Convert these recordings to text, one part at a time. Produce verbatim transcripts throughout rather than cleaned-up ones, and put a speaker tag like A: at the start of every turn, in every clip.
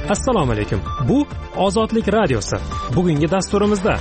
A: Assalomu alaykum. Bu Ozodlik radiosi. Bugungi dasturimizda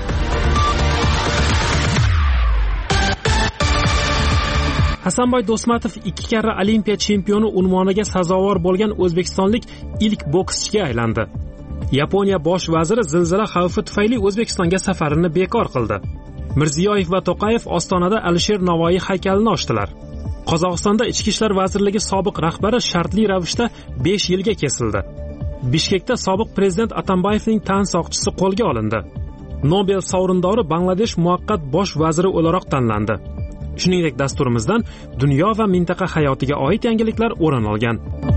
A: Hasanboy Do'stmatov ikki karra Olimpiya chempioni unvoniga sazovor bo'lgan o'zbekistonlik ilk bokschiga aylandi. Yaponiya bosh vaziri zilzila xavfi tufayli O'zbekistonga safarini bekor qildi. Mirziyoyev va To'qayev Ostonada Alisher Navoiy haykalini ochdilar. Qozog'istonda Ichki ishlar vazirligi sobiq rahbari shartli ravishda besh yilga kesildi. Bishkekda sobiq prezident Atambayevning tan soqchisi qo'lga olindi. Nobel sovrindori Bangladesh muvaqqat bosh vaziri o'laroq tanlandi. Shuningdek, dasturimizdan dunyo va mintaqa hayotiga oid yangiliklar o'rin olgan.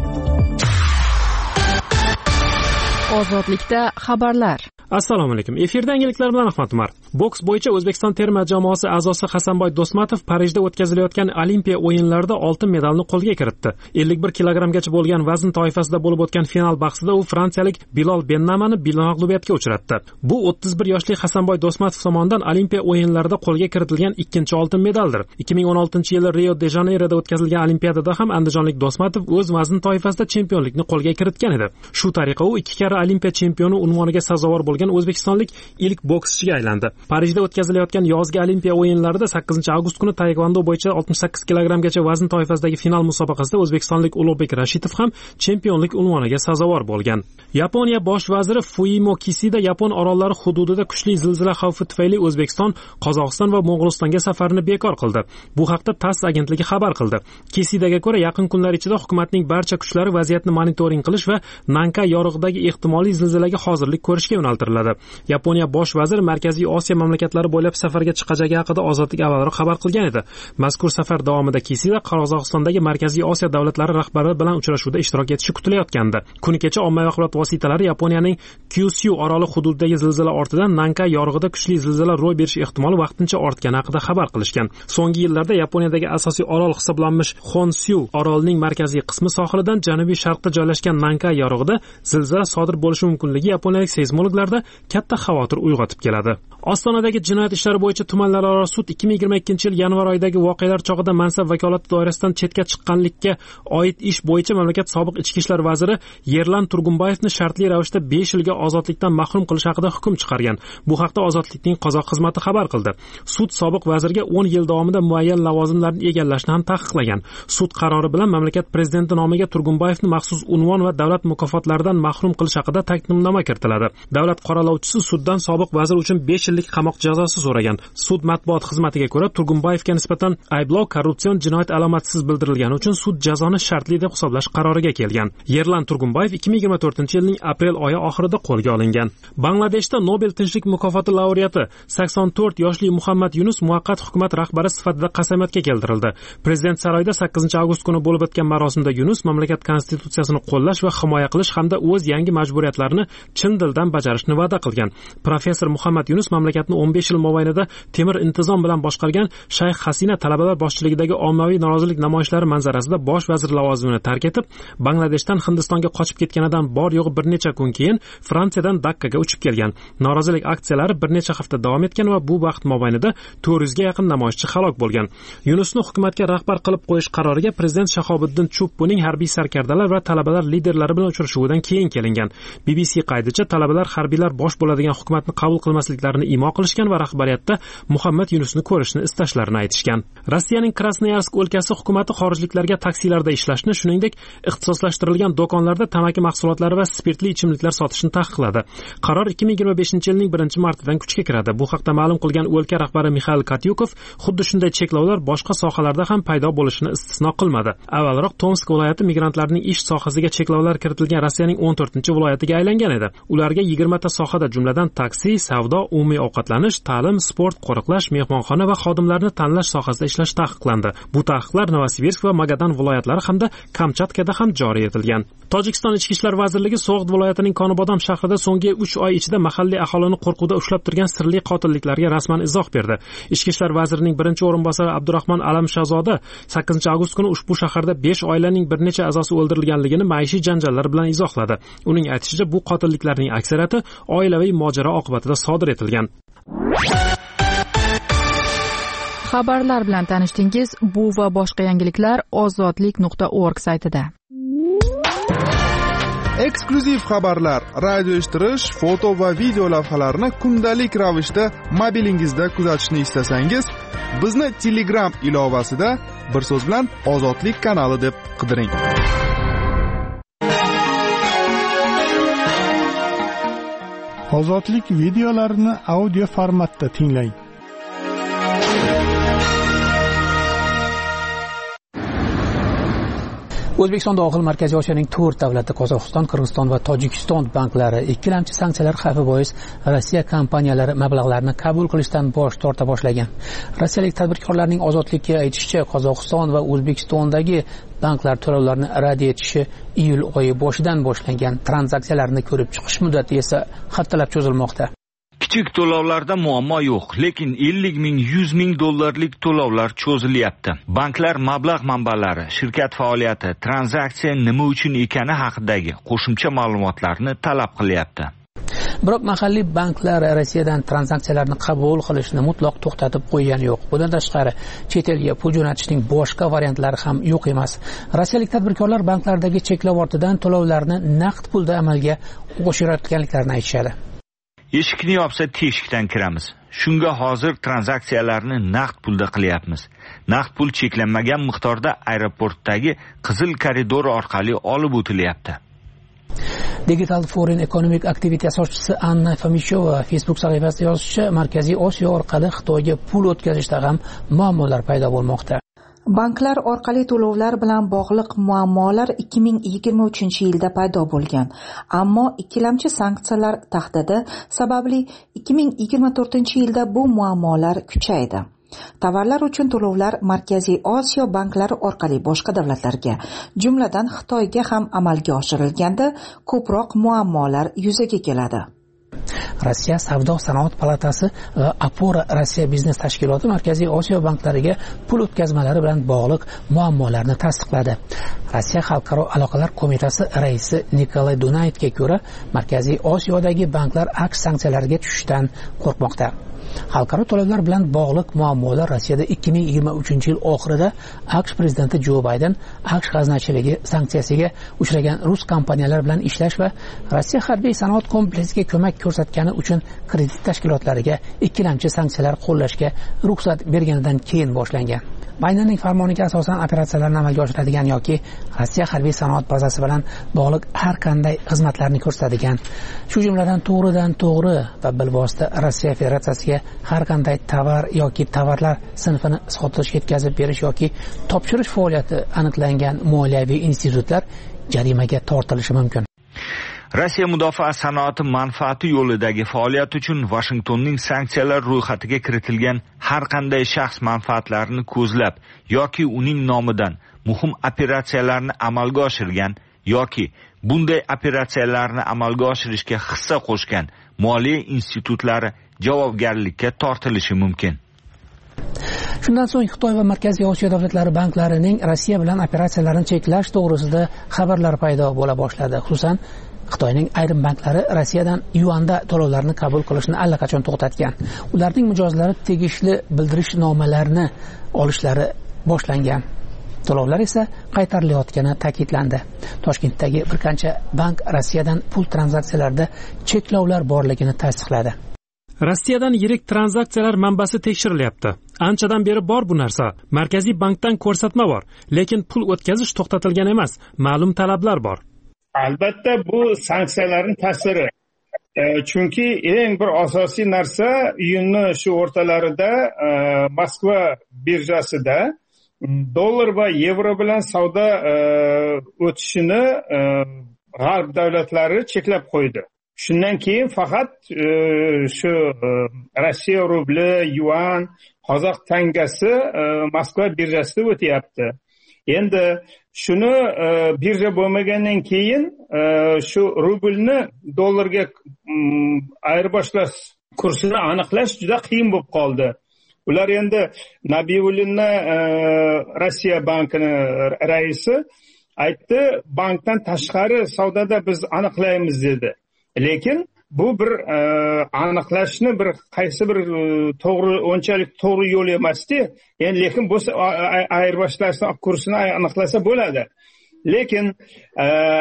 B: Ozodlikda xabarlar.
A: Assalomu alaykum. Efirda yangiliklar bilan Ahmad Umar. Boks bo'yicha O'zbekiston terma jamoasi a'zosi Hasanboy Do'stmatov Parijda o'tkazilayotgan Olimpiya o'yinlarida oltin medalni qo'lga kiritdi. ellik bir kilogrammgacha bo'lgan vazn toifasida bo'lib o'tgan final bahsida u fransiyalik Bilal Bennamani mag'lubiyatga uchratdi. Bu o'ttiz bir yoshli Hasanboy Do'stmatov tomonidan Olimpiya o'yinlarida qo'lga kiritilgan ikkinchi oltin medaldir. ikki ming o'n oltinchi yili Rio de Janeyroda o'tkazilgan Olimpiadada ham andijonlik Do'stmatov o'z vazn toifasida chempionlikni qo'lga kiritgan edi. Shu tariqa u ikki karra Olimpiya chempioni unvoniga sazovor bo'lgan o'zbekistonlik ilk bokschiga aylandi. Parijda o'tkazilayotgan yozgi Olimpiya o'yinlarida sakkizinchi avgust kuni taekvondo bo'yicha oltmish sakkiz kilogrammgacha vazn toifasidagi final musobaqasida o'zbekistonlik Ulug'bek Rashidov ham chempionlik unvoniga sazovor bo'lgan. Yaponiya bosh vaziri Fumio Kishida Yapon orollari hududida kuchli zilzila xavfi tufayli O'zbekiston, Qozog'iston va Mo'g'ulistonga safarini bekor qildi. Bu haqda TASS agentligi xabar qildi. Kishidaga ko'ra, yaqin kunlar ichida hukumatning barcha kuchlari vaziyatni monitoring qilish va Nankay yorug'idagi ehtimoliy zilzilaga hozirlik ko'rishga yo'naltiriladi. Yaponiya bosh vaziri Markaziy Osiyo mamlakatlari bo'ylab safarga chiqajagi haqida Ozodlik avvalroq xabar qilgan edi. Mazkur safar davomida Kishida Qozog'istondagi Markaziy Osiyo davlatlari rahbari bilan uchrashuvda ishtirok etishi kutilayotgandi. Kuni kecha ommaviy axborot vositalari Yaponiyaning Kyushu oroli hududidagi zilzila ortidan Nankay yorug'ida kuchli zilzila ro'y berish ehtimoli vaqtincha ortgani haqida xabar qilishgan. So'nggi yillarda Yaponiyadagi asosiy orol hisoblanmish Honshu orolining markaziy qismi sohilidan janubiy sharqda joylashgan Nankay yorug'ida zilzila sodir bo'lishi mumkinligi yaponiyalik seysmologlarda katta xavotir uyg'otib keladi. Ostonadagi jinoyat ishlari bo'yicha tumanlararo sud ikki ming yigirma ikkinchi yil yanvar oyidagi voqealar chog'ida mansab vakolati doirasidan chetga chiqqanlikka oid ish bo'yicha mamlakat sobiq ichki ishlar vaziri Yerlan Turg'unboyevni shartli ravishda besh yilga ozodlikdan mahrum qilish haqida hukm chiqargan. Bu haqda Ozodlikning qozoq xizmati xabar qildi. Sud sobiq vazirga o'n yil davomida muayyan lavozimlarni egallashni ham taqiqlagan. Sud qarori bilan mamlakat prezidenti nomiga Turg'unboyevni maxsus unvon va davlat mukofotlaridan mahrum qilish haqida taklifnoma kiritiladi. Davlat qoralovchisi suddan sobiq vazir uchun besh yillik qamoq jazosi so'ragan. Sud matbuot xizmatiga ko'ra, Turg'unboyevga nisbatan ayblov korrupsion jinoyat alomatsiz bildirilgani uchun sud jazoni shartli deb hisoblash qaroriga kelgan. Yerlan Turg'unboyev ikki ming yigirma to'rtinchi yilning aprel oyi oxirida qo'lga olingan. Bangladeshda Nobel tinchlik mukofoti laureati sakson to'rt yoshli Muhammad Yunus muvaqqat hukumat rahbari sifatida qasamyodga keltirildi. Prezident saroyida sakkizinchi avgust kuni bo'lib o'tgan marosimda Yunus mamlakat konstitutsiyasini qo'llash va himoya qilish hamda o'z yangi majburiyatlarini chin dildan bajarishni va'da qilgan. Professor Muhammad Yunus mamlakatni o'n besh yil mobaynida temir intizom bilan boshqargan Shayx Hasina talabalar boshchiligidagi ommaviy norozilik namoyishlari manzarasida bosh vazir lavozimini tark etib, Bangladeshdan Hindistonga qochib ketganidan bor yo'g'i bir necha kun keyin Fransiyadan Dakkaga uchib kelgan. Norozilik aksiyalari bir necha hafta davom etgan va bu vaqt mobaynida to'rt yuzga yaqin namoyishchi halok bo'lgan. Yunusni hukumatga rahbar qilib qo'yish qaroriga prezident Shahobiddin Chuppuning harbiy sarkardalar va talabalar liderlari bilan uchrashuvidan keyin kelingan. B B C qaydicha talabalar harbiylar bosh bo'ladigan hukumatni qabul qilmasliklarini imo qilishgan va rahbariyatda Muhammad Yunusni ko'rishni istashlarini aytishgan. Rossiyaning Krasnoyarsk o'lkasi hukumati xorijliklarga taksilarda ishlashni, shuningdek, ixtisoslashtirilgan do'konlarda tamaki mahsulotlari va spirtli ichimliklar sotishni taqiqladi. Qaror ikki ming yigirma beshinchi yilning birinchi martidan kuchga kiradi. Bu haqda ma'lum qilgan o'lka rahbari Mikhail Katyukov xuddi shunday cheklovlar boshqa sohalarda ham paydo bo'lishini istisno qilmadi. Avvalroq Tomsk viloyati migrantlarning ish sohasiga cheklovlar kiritilgan Rossiyaning o'n to'rtinchi viloyatiga aylangan edi. Ularga yigirma ta sohada, jumladan taksi, savdo, umumiy ovqatlanish, ta'lim, sport, qo'riqlash, mehmonxona va xodimlarni tanlash sohasida ishlash taqiqlandi. Bu taqiqlar Novosibirsk va Magadan viloyatlari hamda Kamchatkada ham joriy etilgan. Tojikiston Ichki ishlar vazirligi So'g'd viloyatining Konibodam shahrida so'nggi uch oy ichida mahalliy aholini qo'rquvda ushlab turgan sirli qotilliklarga rasman izoh berdi. Ichki ishlar vazirining birinchi o'rinbosari Abdurahmon Alamshazoda sakkizinchi avgust kuni ushbu shaharda besh oilaning bir necha a'zosi o'ldirilganligini maishiy janjallar bilan izohladi. Uning aytishicha, bu qotilliklarning aksariyati oilaviy mojaro oqibatida sodir etilgan.
B: Xabarlar bilan tanishdingiz. Bu va boshqa yangiliklar ozodlik nuqta org saytida.
C: Eksklyuziv xabarlar, radio eshittirish, foto va video lavhalarni kundalik ravishda mobilingizda kuzatishni istasangiz, bizni Telegram ilovasida bir so'z bilan Ozodlik kanali deb qidiring.
D: Ozodlik videolarini audio formatda tinglang.
E: O'zbekiston dohil Markaziy Osiyoning to'rt davlati Qozog'iston, Qirg'iziston va Tojikiston banklari ikkilamchi sanksiyalar xavfi bois Rossiya kompaniyalari mablag'larni qabul qilishdan bosh torta boshlagan. Rossiyalik tadbirkorlarning Ozodlikka aytishicha, Qozog'iston va O'zbekistondagi banklar to'lovlarni rad etishi iyul oyi boshidan boshlangan. Tranzaksiyalarni ko'rib chiqish muddati esa haftalab cho'zilmoqda.
F: Kichik to'lovlarda muammo yo'q, lekin ellik ming, yuz ming dollarlik to'lovlar cho'zilyapti. Banklar mablag' manbalari, shirkat faoliyati, tranzaksiya nima uchun ekani haqidagi qo'shimcha ma'lumotlarni talab qilyapti.
E: Biroq mahalliy banklar Rossiyadan tranzaksiyalarni qabul qilishni mutlaq to'xtatib qo'ygani yo'q. Bundan tashqari, chet elga pul jo'natishning boshqa variantlari ham yo'q emas. Rossiyalik tadbirkorlar banklardagi cheklov ortidan to'lovlarni naqd pulda amalga oshirayotganliklarini aytishadi.
F: Eshikni yopsa teshikdan kiramiz. Shunga hozir tranzaksiyalarni naqd pulda qilyapmiz. Naqd pul cheklanmagan miqdorda aeroportdagi qizil koridor orqali olib o'tilyapti.
E: Digital Foreign Economic Activity asoschisi Anna Fomichova Facebook sahifasida yozishicha, Markaziy Osiyo orqali Xitoyga pul o'tkazishda ham muammolar paydo bo'lmoqda.
G: Banklar orqali to'lovlar bilan bog'liq muammolar ikki ming yigirma uchinchi yilda paydo bo'lgan. Ammo ikkilamchi sanksiyalar tahdidi sababli ikki ming yigirma to'rtinchi yilda bu muammolar kuchaydi. Tovarlar uchun to'lovlar Markaziy Osiyo banklari orqali boshqa davlatlarga, jumladan Xitoyga ham amalga oshirilganda ko'proq muammolar yuzaga keladi.
E: Rossiya Savdo sanoat palatasi va Apora Rossiya biznes tashkiloti Markaziy Osiyo banklariga pul o'tkazmalari bilan bog'liq muammolarni tasdiqladi. Rossiya Xalqaro aloqalar qo'mitasi raisi Nikolay Dunayevga ko'ra, Markaziy Osiyodagi banklar aks sanksiyalariga tushishdan qo'rqmoqda. Xalqaro to'lovlar bilan bog'liq muammolar Rossiyada ikki ming yigirma uchinchi yil oxirida AQSh prezidenti Jo Bayden AQSh g'aznachiligi sanksiyasiga uchragan rus kompaniyalar bilan ishlash va Rossiya harbiy sanoat kompleksiga ko'mak ko'rsatgani uchun kredit tashkilotlariga ikkilamchi sanksiyalar qo'llashga ruxsat berganidan keyin boshlangan. Baydenning farmoniga asosan operatsiyalarni amalga oshiradigan yoki Rossiya harbiy sanoat bazasi bilan bog'liq har qanday xizmatlarni ko'rsatadigan, shu jumladan to'g'ridan to'g'ri va bilvosita Rossiya Federatsiyasiga har qanday tovar yoki tovarlar sinfini sotish, yetkazib berish yoki topshirish faoliyati aniqlangan moliyaviy institutlar jarimaga tortilishi mumkin.
F: Rossiya mudofaa sanoati manfaati yo'lidagi faoliyat uchun Washingtonning sanksiyalar ro'yxatiga kiritilgan har qanday shaxs manfaatlarini ko'zlab yoki uning nomidan muhim operatsiyalarni amalga oshirgan yoki bunday operatsiyalarni amalga oshirishga hissa qo'shgan moliya institutlari javobgarlikka tortilishi mumkin.
E: Shundan so'ng Xitoy va Markaziy Osiyo davlatlari banklarining Rossiya bilan operatsiyalarini cheklash to'g'risida xabarlar paydo bo'la boshladi. Xususan, Xitoyning ayrim banklari Rossiyadan yuanda to'lovlarni qabul qilishni allaqachon to'xtatgan. Ularning mijozlari tegishli bildirishnomalarini olishlari boshlangan. To'lovlar esa qaytarilayotgani ta'kidlandi. Toshkentdagi bir qancha bank Rossiyadan pul tranzaksiyalarida cheklovlar borligini tasdiqladi.
A: Rossiyadan yirik tranzaksiyalar manbasi tekshirilyapti. Anchadan beri bor bu narsa. Markaziy bankdan ko'rsatma bor, lekin pul o'tkazish to'xtatilgan emas. Ma'lum talablar bor.
H: Albatta bu sanksiyalarning ta'siri. E, chunki eng bir asosiy narsa iyunning shu o'rtalarida e, Moskva birjasida dollar va yevro bilan savdo e, o'tishini e, g'arb davlatlari cheklab qo'ydi. Shundan keyin faqat e, shu e, Rossiya rubli, yuan, qozoq tangasi e, Moskva birjasida o'tyapti. Endi shuni e, birja bo'lmagandan keyin e, shu rublni dollarga mm, ayirboshlash kursini aniqlash juda qiyin bo'lib qoldi. Ular endi Nabiyullinni e, Rossiya bankini raisi aytdi, bankdan tashqari savdoda biz aniqlaymiz dedi. Lekin bu bir e, aniqlashni bir qaysi bir e, to'g'ri onchalik to'g'ri yo'l emasdi. Endi lekin bu ayirboshlash kursini aniqlasa bo'ladi. Lekin e,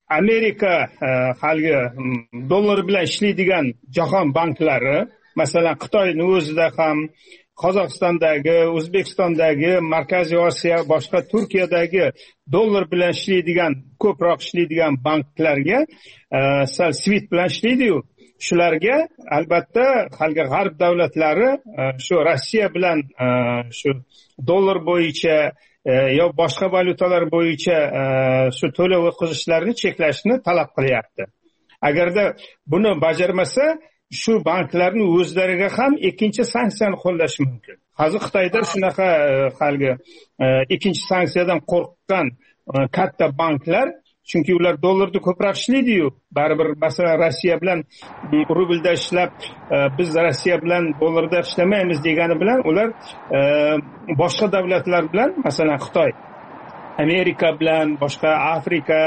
H: Amerika haligi dollar bilan ishlaydigan jahon banklari, masalan Xitoyning o'zida ham, Qozog'istondagi, O'zbekistondagi, Markaziy Osiyo, boshqa Turkiyadagi dollar bilan ishlaydigan, ko'proq ishlaydigan banklarga sal SWIFT bilan ishlaydi-yu, shularga albatta haligi g'arb davlatlari shu Rossiya bilan shu dollar bo'yicha yo boshqa valyutalar bo'yicha shu to'lov o'tkazishlarini cheklashni talab qilyapti. Agarda buni bajarmasa, shu banklarning o'zlariga ham ikkinchi sanksiyani qo'llash mumkin. Hozir Xitoyda shunaqa haligi ikkinchi sanksiyadan qo'rqqan katta banklar, chunki ular dollarda ko'proq ishlaydi-yu, baribir masalan Rossiya bilan rublda ishlab, biz Rossiya bilan dollarda ishlamaymiz degani bilan ular boshqa davlatlar bilan, masalan Xitoy, Amerika bilan, boshqa Afrika,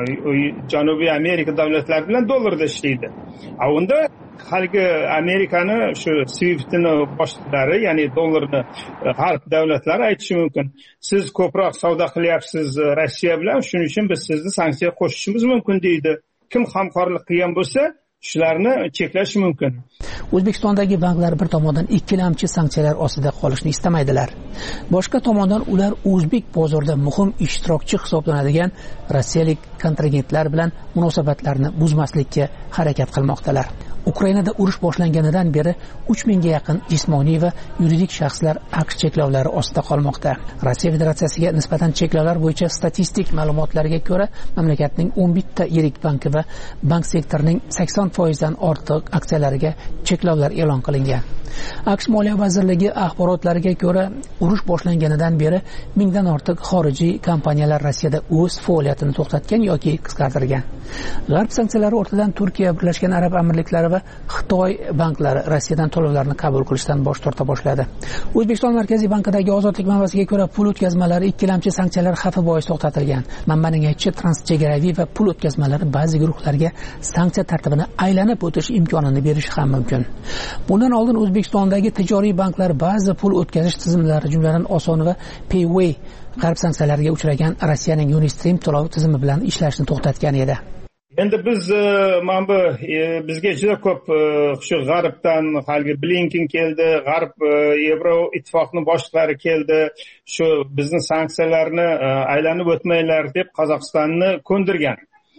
H: Janubiy Amerika davlatlari bilan dollarda ishlaydi. A unda haligi Amerikani shu SWIFT'ni boshliqlari, ya'ni dollarni g'arb davlatlari aytishi mumkin. Siz ko'proq savdo qilyapsiz Rossiya bilan, shuning uchun biz sizni sanksiya qo'shishimiz mumkin deydi. Kim hamkorlik qilgan bo'lsa, shularni cheklash mumkin.
E: O'zbekistondagi banklar bir tomondan ikkilamchi sanksiyalar ostida qolishni istamaydilar. Boshqa tomondan ular o'zbek bozorida muhim ishtirokchi hisoblanadigan rossiyalik kontragentlar bilan munosabatlarni buzmaslikka harakat qilmoqdalar. Ukrainada urush boshlanganidan beri uch mingga yaqin jismoniy va yuridik shaxslar AQSh cheklovlari ostida qolmoqda. Rossiya Federatsiyasiga nisbatan cheklovlar bo'yicha statistik ma'lumotlarga ko'ra, mamlakatning o'n bitta yirik banki va bank sektorining sakson foiz dan ortiq aksiyalariga cheklovlar e'lon qilingan. AQSh Moliya vazirligi axborotlariga ko'ra, urush boshlanganidan beri mingdan ortiq xorijiy kompaniyalar Rossiyada o'z faoliyatini to'xtatgan yoki qisqartirgan. G'arb sanksiyalari ortidan Turkiya, Birlashgan Arab Amirliklari va Xitoy banklari Rossiyadan to'lovlarni qabul qilishdan bosh torta boshladi. O'zbekiston Markaziy bankidagi ozodlik manbasiga ko'ra, pul o'tkazmalari ikkilamchi sanksiyalar xavfi bois to'xtatilgan. Manbaning aytishicha, transchegaraviy va pul o'tkazmalari ba'zi guruhlarga sanksiya tartibini aylanib o'tish imkonini berishi ham mumkin. Bundan oldin O'zbekistondagi tijoriy banklar ba'zi pul o'tkazish tizimlari, jumladan Oson va Payway g'arb sanksiyalarga uchragan Rossiyaning Unistream to'lov tizimi bilan ishlashni to'xtatgan edi.
H: Endi biz mana bu bizga juda ko'p shu g'arbdan haligi Blinken keldi, g'arb Yevro ittifoqning boshliqlari keldi, shu bizning sanksiyalarni aylanib o'tmanglar deb Qozog'istonni ko'ndirgan.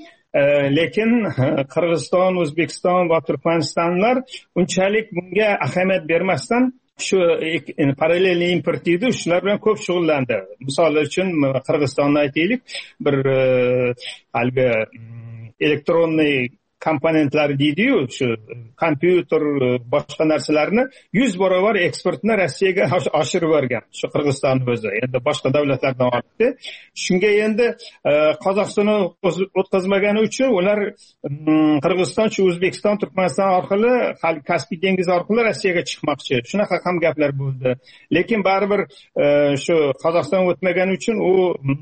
H: Lekin Qirg'iziston, O'zbekiston va Turkmanistonlar unchalik bunga ahamiyat bermasdan shu parallel import deydi, shular bilan ko'p shug'ullandi. Misol uchun Qirg'izistonni aytaylik, bir haligi elektronniy komponentlar deydi-yu, shu kompyuter, boshqa narsalarni yuz barobar eksportni Rossiyaga oshirib yuborgan. Shu Qirg'iziston o'zi, endi boshqa davlatlardan ortdi. Shunga endi Qozog'istonni o'tkazmagani uchun ular Qirg'iziston, shu O'zbekiston, Turkmaniston orqali, Kaspiy dengizi orqali Rossiyaga chiqmoqchi. Shunaqa ham gaplar bo'ldi. Lekin baribir shu Qozog'iston o'tmagani uchun u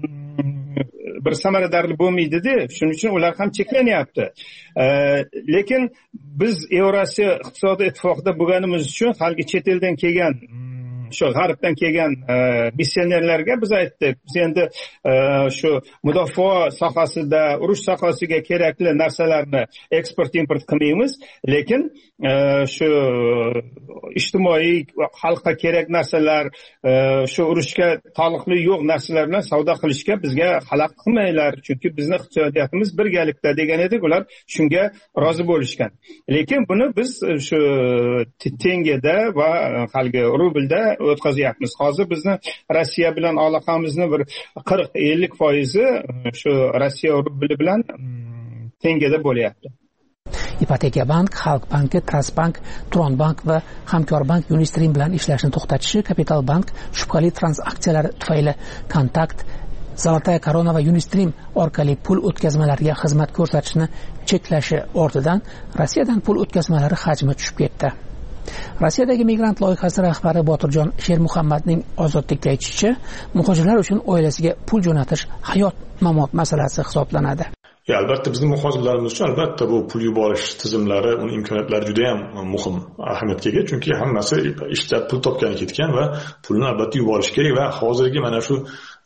H: bir samaradorli bo'lmaydi-da, shuning uchun ular ham cheklanyapti. Lekin biz Yevrosiyo iqtisodiy ittifoqida bo'lganimiz uchun haligi chet eldan kelgan, shu g'arbdan kelgan missionerlarga biz aytdik, biz endi shu mudofaa sohasida, urush sohasiga kerakli narsalarni eksport import qilmaymiz, lekin shu ijtimoiy xalqqa kerak narsalar, shu urushga taalluqli yo'q narsalar bilan savdo qilishga bizga xalaqit qilmanglar, chunki bizning iqtisodiyotimiz birgalikda degan edik, ular shunga rozi bo'lishgan. Lekin buni biz shu tengada va haligi rublda o'tkazyapmiz. Hozir bizni Rossiya bilan aloqamizni bir qirq ellik foizi shu Rossiya rubli bilan tengada bo'lyapti.
E: Ipoteka bank, Xalq banki, Trustbank, Tronbank va Hamkorbank Unistream bilan ishlashni to'xtatishi, Kapital bank shubhali transaksiyalar tufayli Kontakt, Zolotaya Korona va Unistream orqali pul o'tkazmalariga xizmat ko'rsatishni cheklashi ortidan Rossiyadan pul o'tkazmalari hajmi tushib ketdi. Rossiyadagi migrant loyihasi rahbari Botirjon Shermuhammadning Ozodlikda aytishicha, muhojirlar uchun oilasiga pul jo'natish hayot-mamot masalasi hisoblanadi.
I: Ya, albatta bizning muhojirlarimiz uchun albatta bu pul yuborish tizimlari, uning imkoniyatlari juda ham muhim, ahamiyatga ega, chunki hammasi ishlab pul topgani ketgan va pulni albatta yuborish kerak va hozirgi mana shu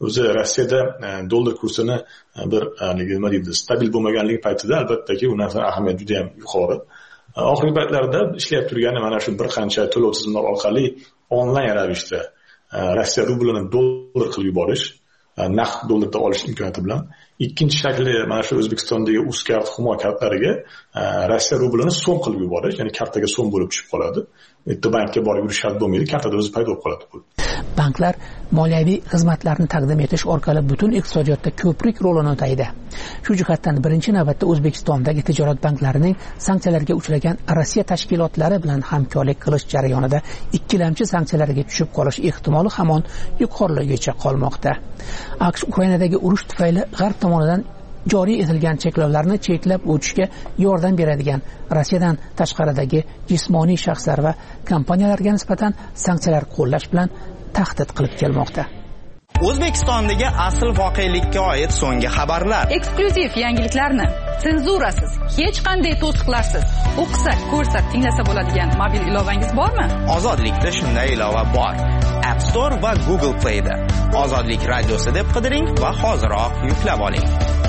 I: o'zi Rossiyada dollar kursini bir nima deydi, stabil bo'lmaganligi paytida albattaki u narsa ahamiyati juda ham yuqori. Oxirgi paytlarda ishlab turgani mana shu bir qancha to'lov tizimlari orqali onlayn ravishda Rossiya rublini dollar qilib yuborish, naqd dollarda olish imkoniyati bilan. Ikkinchi shakli mana shu O'zbekistondagi Uzkart, Humo kartalariga Rossiya rublini so'm qilib yuborish, ya'ni kartaga so'm bo'lib tushib qoladi. Bitta bankka borib yurish shart bo'lmaydi, kartada o'zi paydo bo'lib qoladi.
E: Banklar moliyaviy xizmatlarni taqdim etish orqali butun iqtisodiyotda ko'prik rolini o'taydi. Shu jihatdan birinchi navbatda O'zbekistondagi tijorat banklarining sanksiyalarga uchragan Rossiya tashkilotlari bilan hamkorlik qilish jarayonida ikkilamchi sanksiyalarga tushib qolish ehtimoli hamon yuqorigacha qolmoqda. AQSh Ukrainadagi urush tufayli G'arb tomonidan joriy etilgan cheklovlarni cheklab o'tishga yordam beradigan Rossiyadan tashqaridagi jismoniy shaxslar va kompaniyalarga nisbatan sanksiyalar qo'llash bilan tahdid qilib kelmoqda.
J: O'zbekistondagi asl voqelikka oid so'nggi xabarlar,
B: eksklyuziv yangiliklarni senzurasiz, hech qanday to'siqlarsiz o'qisa, ko'rsa, tinglasa bo'ladigan mobil ilovangiz bormi?
J: Ozodlikda shunday ilova bor. App Store va Google Play da. Ozodlik radiosi deb qidiring va hoziroq yuklab oling.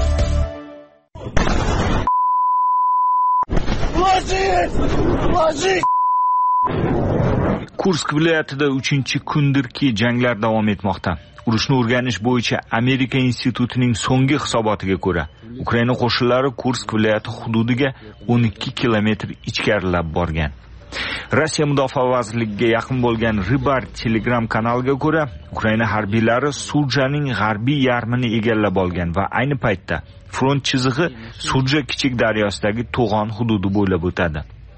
F: Kursk viloyatida uchinchi kundirki janglar davom etmoqda. Urushni o'rganish bo'yicha Amerika institutining so'nggi hisobotiga ko'ra, Ukraina qo'shinlari Kursk viloyati hududiga o'n ikki kilometr ichkarilab borgan. Rossiya Mudofaa vazirligiga yaqin bo'lgan Rybar Telegram kanaliga ko'ra, Ukraina harbiylari Surjaning g'arbiy yarmini egallab olgan va ayni paytda front chizig'i Surja kichik daryosidagi to'g'on hududi bo'ylab o'tadi.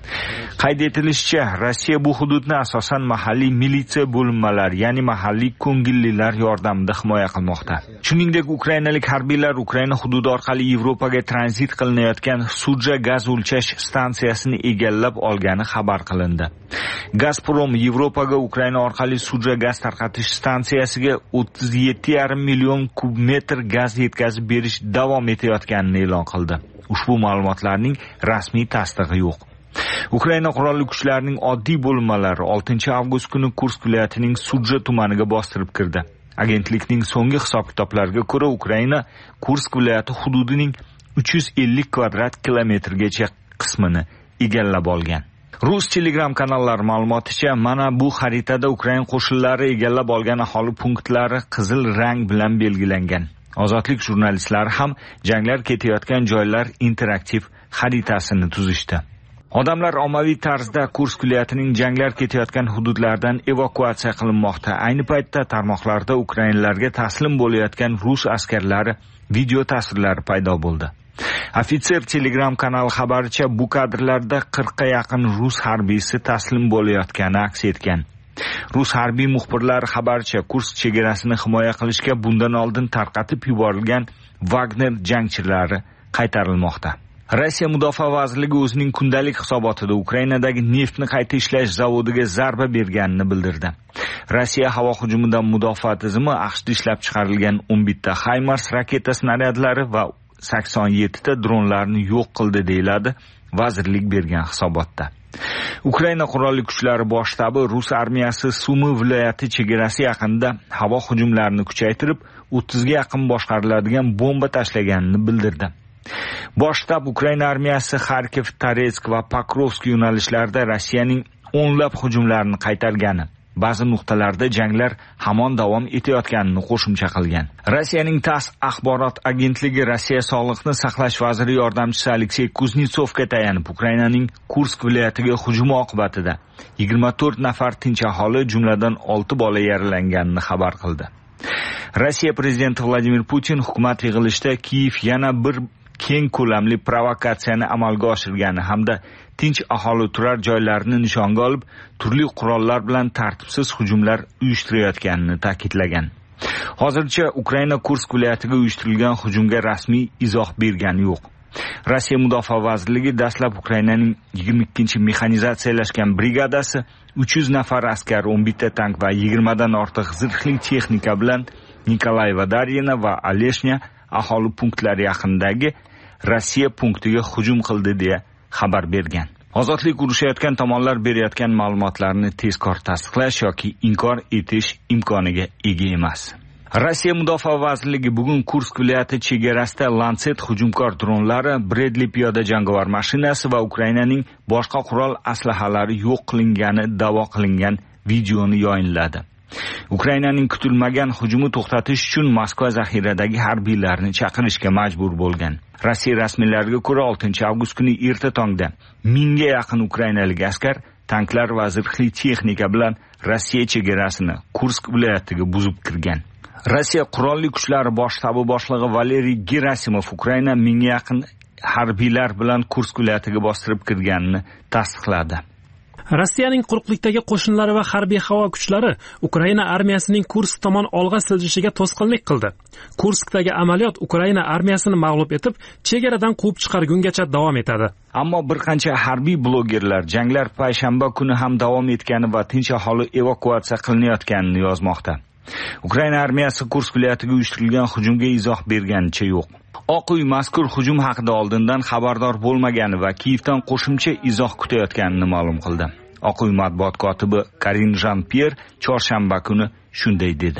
F: Qayd etilishicha, Rossiya bu hududni asosan mahalliy militsiya bo'linmalari, ya'ni mahalliy ko'ngillilar yordamida himoya qilmoqda. Shuningdek, ukrainalik harbiylar Ukraina hududi orqali Yevropaga tranzit qilinayotgan Surja gaz o'lchash stansiyasini egallab olgani xabar qilindi. Gazprom Yevropaga Ukraina orqali Surja gaz tarqatish stansiyasiga o'ttiz yetti yarim million kub metr gaz yetkazib berish davom etayotganini e'lon qildi. Ushbu ma'lumotlarning rasmiy tasdig'i yo'q. Ukraina qurolli kuchlarining oddiy bo'linmalari oltinchi avgust kuni Kursk viloyatining Surja tumaniga bostirib kirdi. Agentlikning so'nggi hisob-kitoblariga ko'ra, Ukraina Kursk viloyati hududining uch yuz ellik kvadrat kilometrgacha qismini egallab olgan. Rus Telegram kanallari ma'lumoticha, mana bu xaritada Ukraina qo'shinlari egallab olgan aholi punktlari qizil rang bilan belgilangan. Ozodlik jurnalistlari ham janglar ketayotgan joylar interaktiv xaritasini tuzishdi. Odamlar ommaviy tarzda Kursk viloyatining janglar ketayotgan hududlaridan evakuatsiya qilinmoqda. Ayni paytda tarmoqlarda Ukrainalarga taslim bo'layotgan rus askarlari video tasvirlari paydo bo'ldi. Ofitser Telegram kanali xabaricha, bu kadrlarda qirqqa yaqin rus harbiysi taslim bo'layotgani aks etgan. Rus harbiy muxbirlari xabaricha, Kursk chegarasini himoya qilishga bundan oldin tarqatib yuborilgan Wagner jangchilari qaytarilmoqda. Rossiya Mudofaa vazirligi o'zining kundalik hisobotida Ukrainadagi neftni qayta ishlash zavodiga zarba berganini bildirdi. Rossiya havo hujumidan mudofaa tizimi AQShda ishlab chiqarilgan o'n bitta HIMARS raketa snaryadlari va sakson yettita dronlarni yo'q qildi deyiladi vazirlik bergan hisobotda. Ukraina qurolli kuchlari bosh shtabi Rus armiyasi Sumy viloyati chegarasi yaqinida havo hujumlarini kuchaytirib, o'ttizga yaqin boshqariladigan bomba tashlaganini bildirdi. Bosh shtab Ukraina armiyasi Kharkiv, Toretsk va Pokrovsk yo'nalishlarida Rossiyaning o'nlab hujumlarini qaytargani, ba'zi nuqtalarda janglar hamon davom etayotganini qo'shimcha qilgan. Rossiyaning TASS axborot agentligi Rossiya sog'liqni saqlash vaziri yordamchisi Aleksey Kuznetsovga tayanib, Ukrainaning Kursk viloyatiga hujum oqibatida yigirma to'rt nafar tinch aholi, jumladan olti bola yaralanganini xabar qildi. Rossiya prezidenti Vladimir Putin hukumat yig'ilishida Kiyev yana bir keng ko'lamli provokatsiyani amalga oshirgani hamda tinch aholi turar joylarini nishonga olib, turli qurollar bilan tartibsiz hujumlar uyushtirayotganini ta'kidlagan. Hozircha Ukraina Kursk viloyatiga uyushtirilgan hujumga rasmiy izoh bergani yo'q. Rossiya Mudofaa vazirligi dastlab Ukrainaning yigirma ikkinchi mexanizatsiyalashgan brigadasi uch yuz nafar askar, o'n bitta tank va yigirma dan ortiq zirhli texnika bilan Nikolayeva Daryina va Aleshnya aholi punktlari yaqinidagi Rossiya punktiga hujum qildi deya xabar bergan. Ozodlik urushayotgan tomonlar berayotgan ma'lumotlarni tezkor tasdiqlash yoki inkor etish imkoniga ega emas. Rossiya Mudofaa vazirligi bugun Kursk viloyati chegarasida Lancet hujumkor dronlari, Bredli piyoda jangovar mashinasi va Ukrainaning boshqa qurol aslahalari yo'q qilingani da'vo qilingan videoni yayinladi. Ukrainaning kutilmagan hujumni to'xtatish uchun Moskva zaxiradagi harbiylarni chaqirishga majbur bo'lgan. Rossiya rasmiylariga ko'ra oltinchi avgust kuni erta tongda mingga yaqin ukrainalik askar tanklar va zirhli texnika bilan Rossiya chegarasini Kursk viloyatiga buzib kirgan. Rossiya qurolli kuchlari bosh shtabi boshlig'i Valeriy Gerasimov Ukraina mingga yaqin harbiylar bilan Kursk viloyatiga bostirib kirganini tasdiqladi.
A: Rossiyaning quruqlikdagi qo'shinlari va harbiy havo kuchlari Ukraina armiyasining Kursk tomon olg'a siljishiga to'sqinlik qildi. Kurskdagi amaliyot Ukraina armiyasini mag'lub etib, chegaradan quvib chiqargungacha davom etadi.
F: Ammo bir qancha harbiy blogerlar janglar payshanba kuni ham davom etgani va tinch aholi evakuatsiya qilinayotganini yozmoqda. Ukraina armiyasi Kursk viloyatiga uyushtirilgan hujumga izoh berganicha yo'q. Oq uy mazkur hujum haqida oldindan xabardor bo'lmagani va Kiyevdan qo'shimcha izoh kutayotganini ma'lum qildi. Oq uy matbuot kotibi Karin Jean-Pierre chorshanba kuni shunday dedi.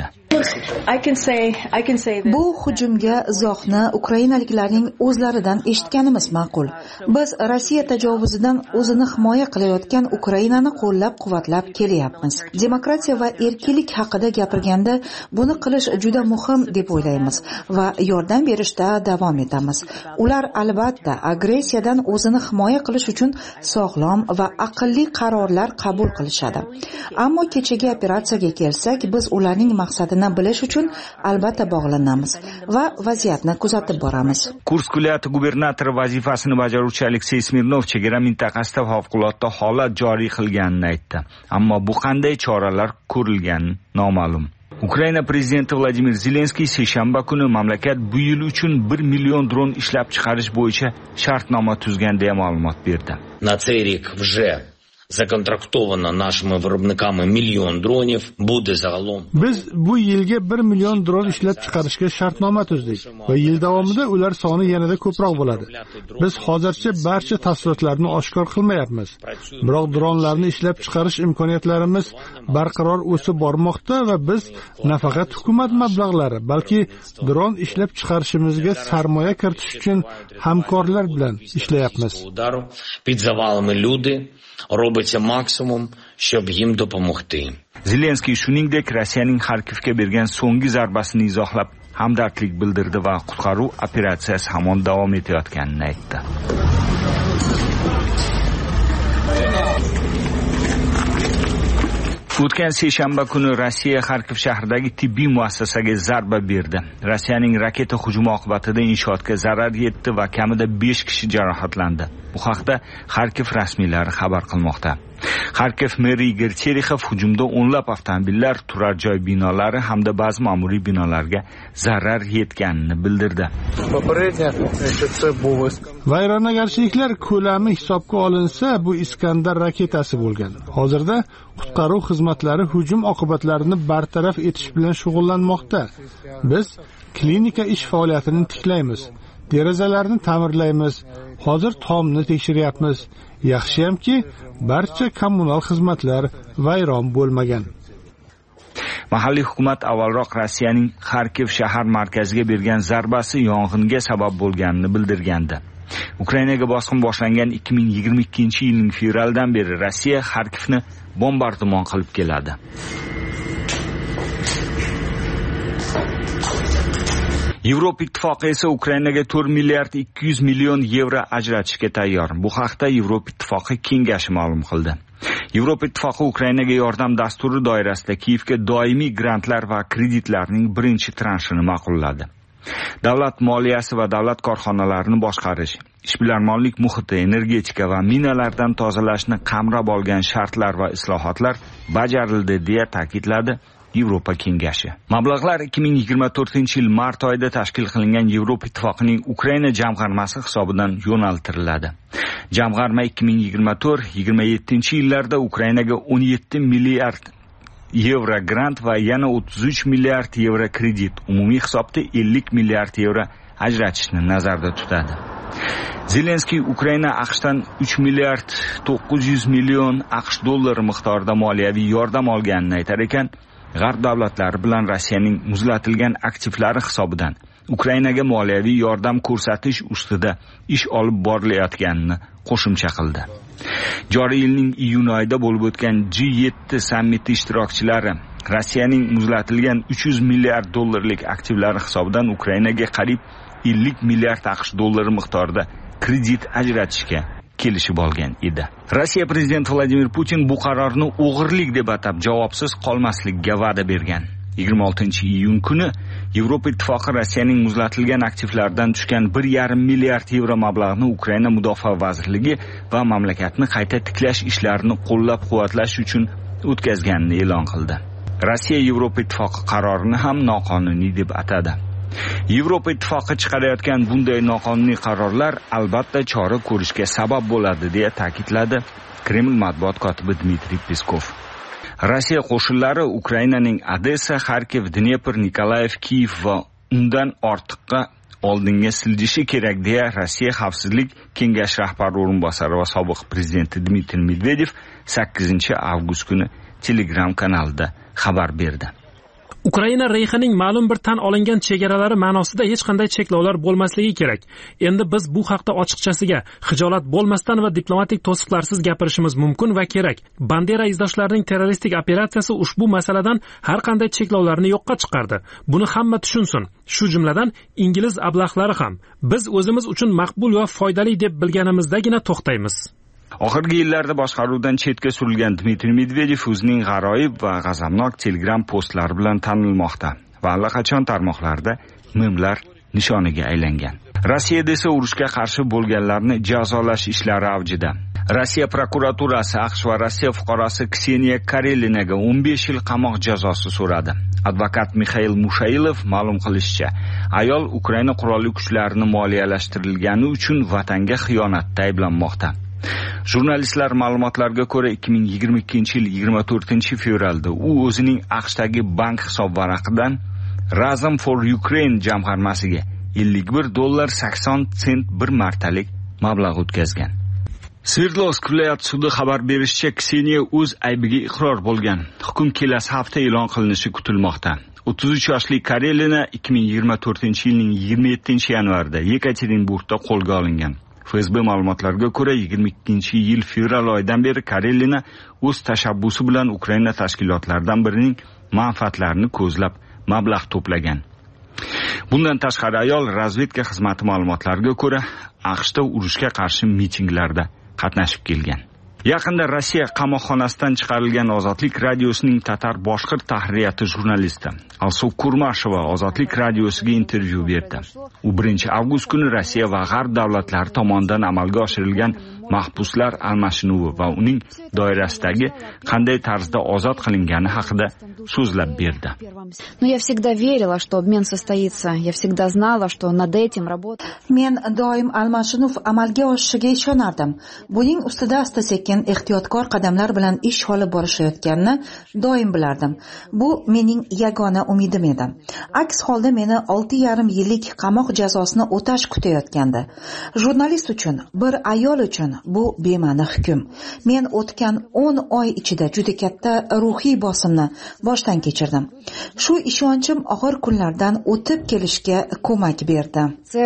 G: Bu hujumga izohni ukrainaliklarning o'zlaridan eshitganimiz ma'qul. Biz Rossiya tajovuzidan o'zini himoya qilayotgan Ukrainani qo'llab-quvvatlab kelyapmiz. Demokratiya va erkinlik haqida gapirganda buni qilish juda muhim deb o'ylaymiz va yordam berishda davom etamiz. Ular albatta agressiyadan o'zini himoya qilish uchun sog'lom va aqlli qarorlar qabul qilishadi. Ammo kechagi operatsiyaga kelsak, biz ularning maqsadini bilish uchun albatta bog'lanamiz va vaziyatni kuzatib boramiz.
F: Kursk viloyati gubernatori vazifasini bajaruvchi Aleksey Smirnov chegara mintaqasida favqulodda holat joriy qilganini aytdi. Ammo bu qanday choralar ko'rilgani noma'lum. Ukraina prezidenti Vladimir Zelenskiy seshanba kuni mamlakat bu yil uchun bir million dron ishlab chiqarish bo'yicha shartnoma tuzgan deya ma'lumot berdi.
K: На цей рік вже законтрактовано нашими виробниками мільйон дронів, буде загалом.
D: Biz bu yilga bir million dron ishlab chiqarishga shartnoma tuzdik va yil davomida ular soni yanada ko'proq bo'ladi. Biz hozircha barcha tafsilotlarni oshkor qilmayapmiz. Biroq dronlarni ishlab chiqarish imkoniyatlarimiz barqaror o'sib bormoqda va biz nafaqat hukumat mablag'lari, balki dron ishlab chiqarishimizga sarmoya kiritish uchun hamkorlar bilan ishlayapmiz.
K: Під завалами люди робиться максимум, щоб їм допомогти.
F: Zelenskiy shuningdek Rossiyaning Xarkovga bergan so'nggi zarbasini izohlab, hamdardlik bildirdi va qutqaruv operatsiyasi hamon davom etayotganini aytdi. O'tgan seshanba kuni Rossiya Xarkov shahridagi tibbiy muassasaga zarba berdi. Rossiyaning raketa hujumi oqibatida inshootga zarar yetdi va kamida besh kishi jarohatlandi. Bu haqda Xarkov rasmiylari xabar qilmoqda. Xarkov meri Igor Terexov hujumda o'nlab avtomobillar, turar joy binolari hamda ba'zi ma'muriy binolarga zarar yetganini bildirdi.
D: Vayronagarchiliklar ko'lami hisobga olinsa, bu Iskandar raketasi bo'lgan. Hozirda qutqaruv xizmatlari hujum oqibatlarini bartaraf etish bilan shug'ullanmoqda. Biz klinika ish faoliyatini tiklaymiz, derazalarni ta'mirlaymiz, hozir tomni tekshiryapmiz. Yaxshiyamki, barcha kommunal xizmatlar vayron bo'lmagan.
F: Mahalliy hukumat avvalroq Rossiyaning Xarkov shahar markaziga bergan zarbasi yong'inga sabab bo'lganini bildirgandi. Ukrainaga bosqin boshlangan ikki ming yigirma ikkinchi yilning fevralidan beri Rossiya Xarkovni bombardimon qilib keladi. Yevropa ittifoqi esa Ukrainaga to'rt milliard ikki yuz million yevro ajratishga tayyor. Bu haqda Yevropa ittifoqi kengashi ma'lum qildi. Yevropa ittifoqi Ukrainaga yordam dasturi doirasida Kiyevga doimiy grantlar va kreditlarning birinchi transhini ma'qulladi. Davlat moliyasi va davlat korxonalarini boshqarish, ishbilarmonlik muhiti, energetika va minalardan tozalashni qamrab olgan shartlar va islohotlar bajarildi deya ta'kidladi Yevropa kengashi. Mablag'lar ikki ming yigirma to'rtinchi yil mart oyida tashkil qilingan Yevropa ittifoqining Ukraina jamg'armasi hisobidan yo'naltiriladi. Jamg'arma ikki ming yigirma to'rt yigirma yettinchi yillarda Ukrainaga o'n yetti milliard yevro grant va yana o'ttiz uch milliard yevro kredit, umumiy hisobda ellik milliard yevro ajratishni nazarda tutadi. Zelenskiy Ukraina AQShdan uch milliard to'qqiz yuz million AQSh dollari miqdorida moliyaviy yordam olganini aytar ekan, G'arb davlatlari bilan Rossiyaning muzlatilgan aktivlari hisobidan Ukrainaga moliyaviy yordam ko'rsatish ustida ish olib borilayotganini qo'shimcha qildi. Joriy yilning iyun oyida bo'lib o'tgan G yetti sammiti ishtirokchilari Rossiyaning muzlatilgan uch yuz milliard dollarlik aktivlari hisobidan Ukrainaga qariyb ellik milliard AQSh dollari miqdorida kredit ajratishga kelishib olgan edi. Rossiya prezidenti Vladimir Putin bu qarorni o'g'irlik deb atab javobsiz qolmaslikka va'da bergan. yigirma oltinchi iyun kuni Yevropa Ittifoqi Rossiyaning muzlatilgan aktivlaridan tushgan bir yarim milliard yevro mablag'ni Ukraina mudofaa vazirligi va mamlakatni qayta tiklash ishlarini qo'llab-quvvatlash uchun o'tkazganini e'lon qildi. Rossiya Yevropa Ittifoqi qarorini ham noqonuniy deb atadi. Yevropa Ittifoqi chiqarayotgan bunday noqonuniy qarorlar albatta chora ko'rishga sabab bo'ladi deya ta'kidladi Kreml matbuot kotibi Dmitriy Peskov. Rossiya qo'shinlari Ukrainaning Odessa, Xarkiv, Dnepr, Nikolayev, Kiyev va undan ortiqqa oldinga siljishi kerak deya Rossiya Xavfsizlik kengashi rahbari o'rinbosari va sobiq prezidenti Dmitriy Medvedev sakkizinchi avgust kuni Telegram kanalida xabar berdi.
A: Ukraina Reyxining ma'lum bir tan olingan chegaralari ma'nosida hech qanday cheklovlar bo'lmasligi kerak. Endi biz bu haqda ochiqchasiga, xijolat bo'lmasdan va diplomatik to'siqlarsiz gapirishimiz mumkin va kerak. Bandera izdoshlarining terroristik operatsiyasi ushbu masaladan har qanday cheklovlarni yo'qqa chiqardi. Buni hamma tushunsin. Shu jumladan ingliz ablaqlari ham. Biz o'zimiz uchun maqbul va foydali deb bilganimizdagina to'xtaymiz.
F: Oxirgi yillarda boshqaruvdan chetga surilgan Dmitriy Medvedev o'zining g'aroyib va g'azabnok Telegram postlari bilan tanilmoqda va allaqachon tarmoqlarda memlar nishoniga aylangan. Rossiyada esa urushga qarshi bo'lganlarni jazolash ishlari avjida. Rossiya prokuraturasi AQSh va Rossiya fuqarosi Kseniya Karelinaga o'n besh yil qamoq jazosi so'radi. Advokat Mikhail Mushailov ma'lum qilishicha, ayol Ukraina qurolli kuchlarini moliyalashtirilgani uchun vatanga xiyonatda ayblanmoqda. Jurnalistlar ma'lumotlariga ko'ra ikki ming yigirma ikkinchi yil yigirma to'rtinchi fevralda u o'zining AQShdagi bank hisobvaraqidan Razom for Ukraine jamg'armasiga ellik bir dollar sakson sent bir martalik mablag' o'tkazgan. Sverdlovsk viloyat sudi xabar berishicha, Kseniya o'z aybiga iqror bo'lgan. Hukm kelasi hafta e'lon qilinishi kutilmoqda. o'ttiz uch yoshli Karelina ikki ming yigirma to'rtinchi yilning yigirma yettinchi yanvarida Yekaterinburgda qo'lga olingan. F S B ma'lumotlariga ko'ra yigirma ikkinchi yil fevral oyidan beri Karelina o'z tashabbusi bilan Ukraina tashkilotlaridan birining manfaatlarini ko'zlab mablag' to'plagan. Bundan tashqari ayol razvedka xizmati ma'lumotlariga ko'ra AQShda urushga qarshi mitinglarda qatnashib kelgan. Yaqinda Rossiya qamoqxonasidan chiqarilgan Ozodlik radiosining tatar boshqirt tahririyati jurnalisti Alsu Kurmashova Ozodlik radiosiga intervyu berdi. U birinchi avgust kuni Rossiya va G'arb davlatlari tomonidan amalga oshirilgan mahbuslar almashinuvi va uning doirasidagi qanday tarzda ozod qilingani haqida so'zlab berdi.
G: Men doim almashinuv amalga oshishiga ishonardim. Buning ustida asta-sekin ehtiyotkor qadamlar bilan ish olib borishayotganini doim bilardim. Bu mening yagona umidim edi. Aks holda meni olti yarim yillik qamoq jazosini o'tash kutayotgandi. Jurnalist uchun, bir ayol uchun bu bema'ni hukm. Men o'tgan o'n oy ichida juda katta ruhiy bosimni boshdan kechirdim. Shu ishonchim og'ir kunlardan o'tib kelishga ko'mak berdi.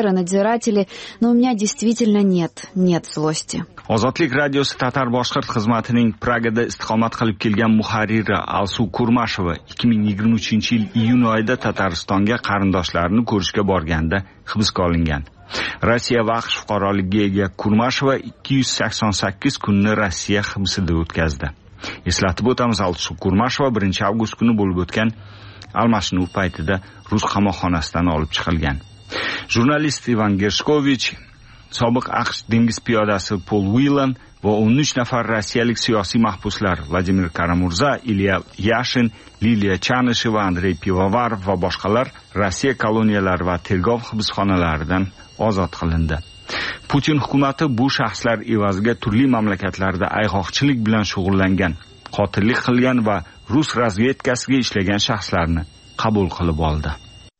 F: Ozodlik radiosi tatar boshqirt xizmatining Pragada istiqomat qilib kelgan muharriri Alsu Kurmashova ikki ming yigirma uchinchi yil iyun oyida Tataristonga qarindoshlarini ko'rishga borganda hibsga olingan. Rossiya va AQSh fuqaroligiga ega Kurmashova ikki yuz sakson sakkiz kunni Rossiya hibsida o'tkazdi. Eslatib o'tamiz, Alsu Kurmashova birinchi avgust kuni bo'lib o'tgan almashinuv paytida rus qamoqxonasidan olib chiqilgan. Jurnalist Ivan Gershkovich, sobiq AQSh dengiz piyodasi Paul Whelan va o'n uch nafar rossiyalik siyosiy mahbuslar Vladimir Karamurza, Ilya Yashin, Liliya Chanisheva, Andrey Pivovarov va boshqalar Rossiya koloniyalari va tergov hibsxonalaridan ozod qilindi. Putin hukumati bu shaxslar evaziga turli mamlakatlarda ayg'oqchilik bilan shug'ullangan, qotillik qilgan va rus razvedkasiga ishlagan shaxslarni qabul qilib oldi.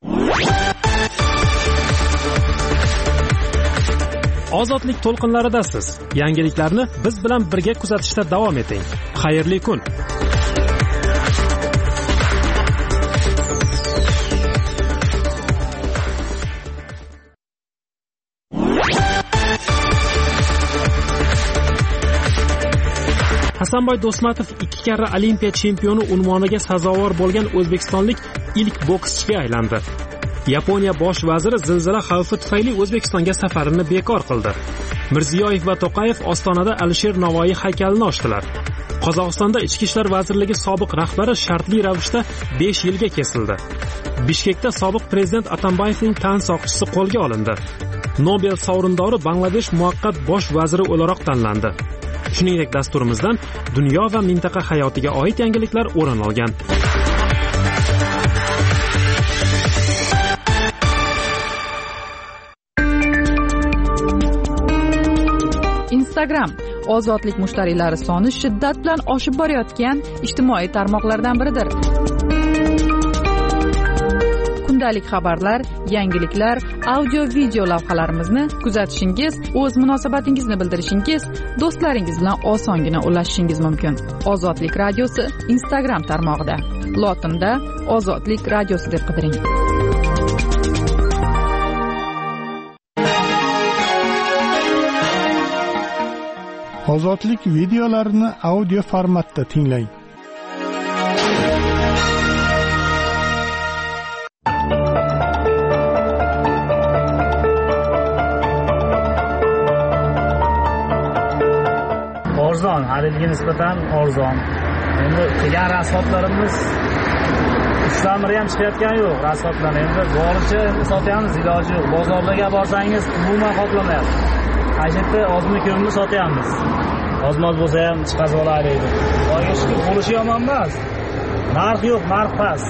A: Ozodlik to'lqinlaridasiz. Yangiliklarni biz bilan birga kuzatishda davom eting. Xayrli kun. Hasanboy Do'stmatov ikki karra Olimpiya chempioni unvoniga sazovor bo'lgan o'zbekistonlik ilk bokschiga aylandi. Yaponiya bosh vaziri zilzila xavfi tufayli O'zbekistonga safarini bekor qildi. Mirziyoyev va To'qayev Ostonada Alisher Navoiy haykalini ochdilar. Qozog'istonda Ichki ishlar vazirligi sobiq rahbari shartli ravishda besh yilga kesildi. Bishkekda sobiq prezident Atambayevning tan soqchisi qo'lga olindi. Nobel sovrindori Bangladesh muvaqqat bosh vaziri o'laroq tanlandi. Shuningdek, dasturimizdan dunyo va mintaqa hayotiga oid yangiliklar o'rin olgan.
B: Instagram ozodlik mushtariylari soni shiddat bilan oshib borayotgan ijtimoiy tarmoqlardan biridir. Kundalik xabarlar, yangiliklar, audio video lavhalarimizni kuzatishingiz, o'z munosabatingizni bildirishingiz, do'stlaringiz bilan osongina ulashishingiz mumkin. Ozodlik radiosi Instagram tarmog'ida. Lotinda Ozodlik radiosi deb qidiring.
D: Ozodlik videolarini audio formatda tinglang.
L: Arzon, haliga nisbatan arzon. Endi qilgan rasxotlarimiz uchdan ham chiqayotgani yo'q. Rasxotlar endi boricha sotyapmiz, iloji yo'q. Bozorlarga borsangiz umuman qoplamayapti. Ajitda ozmi ko'mni sotyapmiz. Ozmoz bo'lsa ham chiqaz olaylik. Xudoga shukr, bo'lishi yomon emas. Narx yo'q, narx past.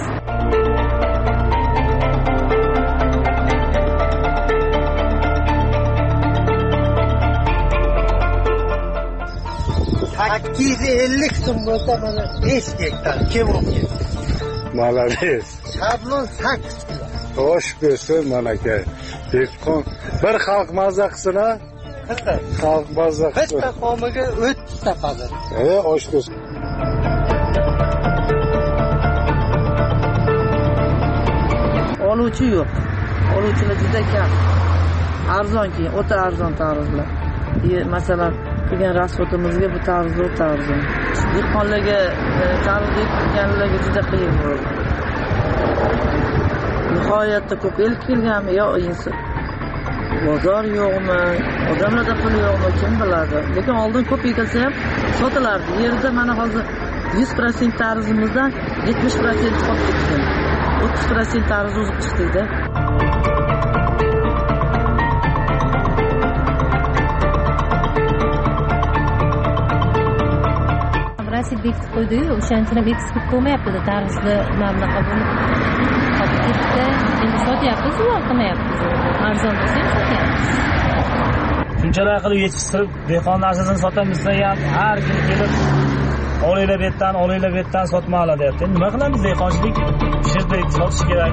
M: sakkiz yuz ellik so'm bo'lsa mana besh gektar kim olib?
N: Malades.
M: Shablon sakkiz kilo.
N: Xo'sh bo'lsin manaka. Dehqon bir xalq mazza qilsin-a? Xalq mazza qilsin.
M: Bitta qomiga o'ttiz topadi.
N: E, osh bo'lsin.
O: Oluvchi yo'q. Oluvchilar juda kam. Arzon keyin, o'ta arzon tarzlar. Masalan, qilgan rasxotimizga bu tarzda o'ta arzon. Dehqonlarga tarz etganlarga juda qiyin bo'ldi. Nihoyatda ko'p el kelganmi yo inson bozor yo'qmi, odamlarda pul yo'qmi, kim biladi. Lekin oldin ko'p ekilsa ham sotilardi. Yerda mana hozir yuz foiz tarzimizdan yetmish foiz qolib ketgan. o'ttiz foiz tarz o'zib chiqdi.
P: Rasib bekitib qo'ydi-yu, o'shanchini bekitib qo'ymayapti-da, tarzni mamlaqa bo'lib qolib ketdi. Endi sotyapmiz, ular qilmayapmiz. Arzon bo'lsa ham sotyapmiz.
L: Shunchalar qilib yetishtirib, dehqon narsasini sotamiz ham har kun kelib olinglar bu yerdan, olinglar bu yerdan sotmoqlar deyapti. Nima qilamiz, dehqonchilik shirdik sotish kerak.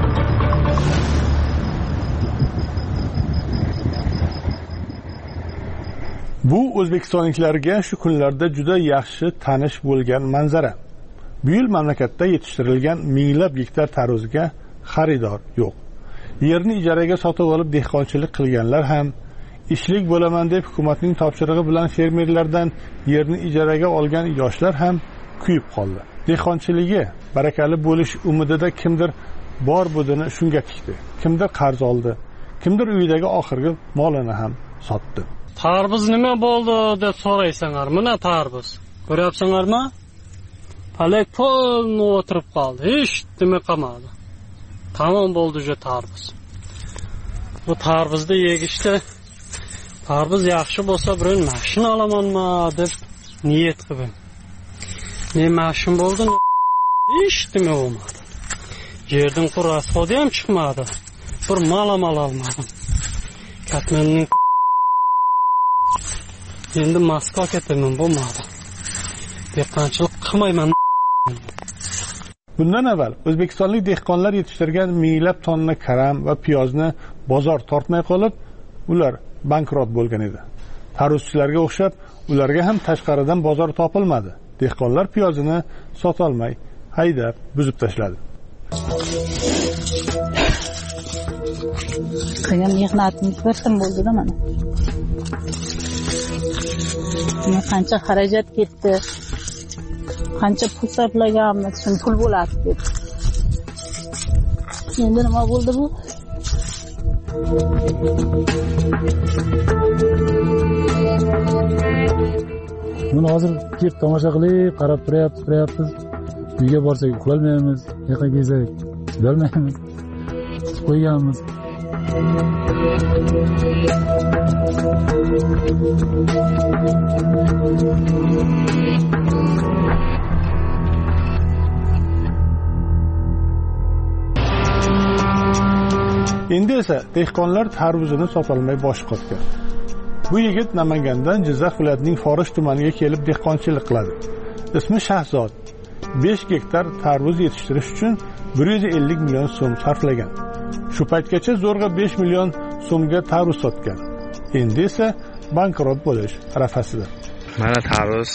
D: Bu o'zbekistonliklarga shu kunlarda juda yaxshi tanish bo'lgan manzara. Bu yil mamlakatda yetishtirilgan minglab gektar tarvuzga xaridor yo'q. Yerni ijaraga sotib olib dehqonchilik qilganlar ham, ishlik bo'laman deb hukumatning topshirig'i bilan fermerlardan yerni ijaraga olgan yoshlar ham kuyib qoldi. Dehqonchiligi barakali bo'lish umidida kimdir bor budini shunga tikdi. Kimdir qarz oldi, kimdir uyidagi oxirgi molini ham sotdi.
Q: Tarvuz nima bo'ldi deb so'raysanlar, mana tarvuz. Ko'ryapsizlarmi? Palak polni o'tirib qoldi, hech nima qolmadi. Tamom bo'ldi ju tarvuz. Bu tarvuzni yegishda tarvuz yaxshi bo'lsa, biron mashina olamanmi deb niyat qildim. Men mashina bo'ldi, hech nima bo'lmadi. Yerdan qurasi ham chiqmadi. Bir malamal olmadim. Katmanning endi Moskva ketaman, bo'lmadi. Dehqonchilik qilmayman.
D: Bundan avval o'zbekistonlik dehqonlar yetishtirgan minglab tonna karam va piyozni bozor tortmay qolib, ular bankrot bo'lgan edi. Tarvuzchilarga o'xshab, ularga ham tashqaridan bozor topilmadi. Dehqonlar piyozini sota olmay, haydab, buzib tashladi.
R: Qilgan mehnatimiz bir tim bo'ldi-da mana. qancha xarajat ketdi, qancha pul sarflaganmiz, shuni pul bo'ladi deb. Endi nima bo'ldi bu?
S: Buni hozir kelib tomosha qilib, qarab turayapmiz, turayapmiz. Uyga borsak uxlolmaymiz, yoqqa kelsak chidolmaymiz. Qo'yganmiz.
D: Endi esa dehqonlar tarvuzini sotolmay bosh qotgan. Bu yigit Namangandan Jizzax viloyatining Forish tumaniga kelib dehqonchilik qiladi. Ismi Shahzod. besh gektar tarvuz yetishtirish uchun bir yuz ellik million so'm sarflagan. Shu paytgacha zo'rg'a besh million so'mga tarvuz sotgan. Endi esa bankrot bo'lish arafasida.
T: Mana tarvuz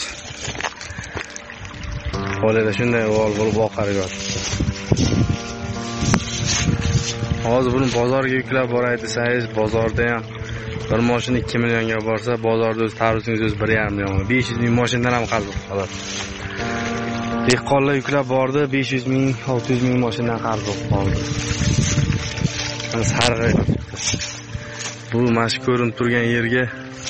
T: qo'lida shunday o'g'il bo'lib oqarib yotibdi. Hozir buni bozorga yuklab boray desangiz, bozorda ham bir mashina ikki millionga borsa, bozorda o'z tarvuzingiz o'zi bir yarim million. besh yuz ming mashinadan ham qarz bo'lib qoladi. Dehqonlar yuklab bordi, besh yuz ming, olti yuz ming mashinadan qarz bo'lib qoldi. Mana sarg'ayib turibdi. Bu mana shu ko'rinib turgan yerga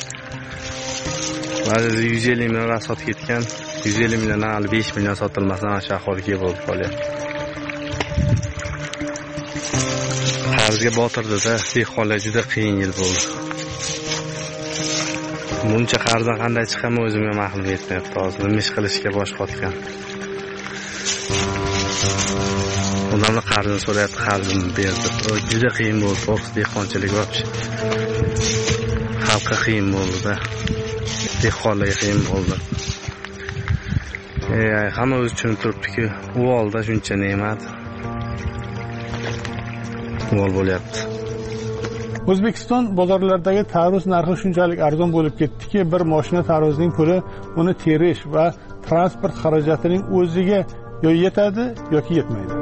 T: ba'zida yuz ellik million sotib ketgan, yuz ellik million hali besh million sotilmasa, mana shu ahvolga bo'lib qolyapti. Qarzga botirdi-da, dehqonlar juda qiyin yil bo'ldi. Buncha qarzdan qanday chiqaman o'zimga ma'lum etmayapti. Hozir nima ish qilishga bosh qotgan. Odamlar qarzini so'rayapti, qarzimni berdi. Juda qiyin bo'ldi, fokus dehqonchilik bo'lishi. Xalqqa qiyin bo'ldi-da. Dehqonlarga qiyin bo'ldi. Ey, hamma o'zi tushunib turibdi-ku, u olda shuncha ne'mat mol bo'lyapti.
D: O'zbekiston bozorlaridagi tarvuz narxi shunchalik arzon bo'lib ketdiki, bir mashina tarvuzning puli uni terish va transport xarajatining o'ziga yo yetadi yoki yetmaydi.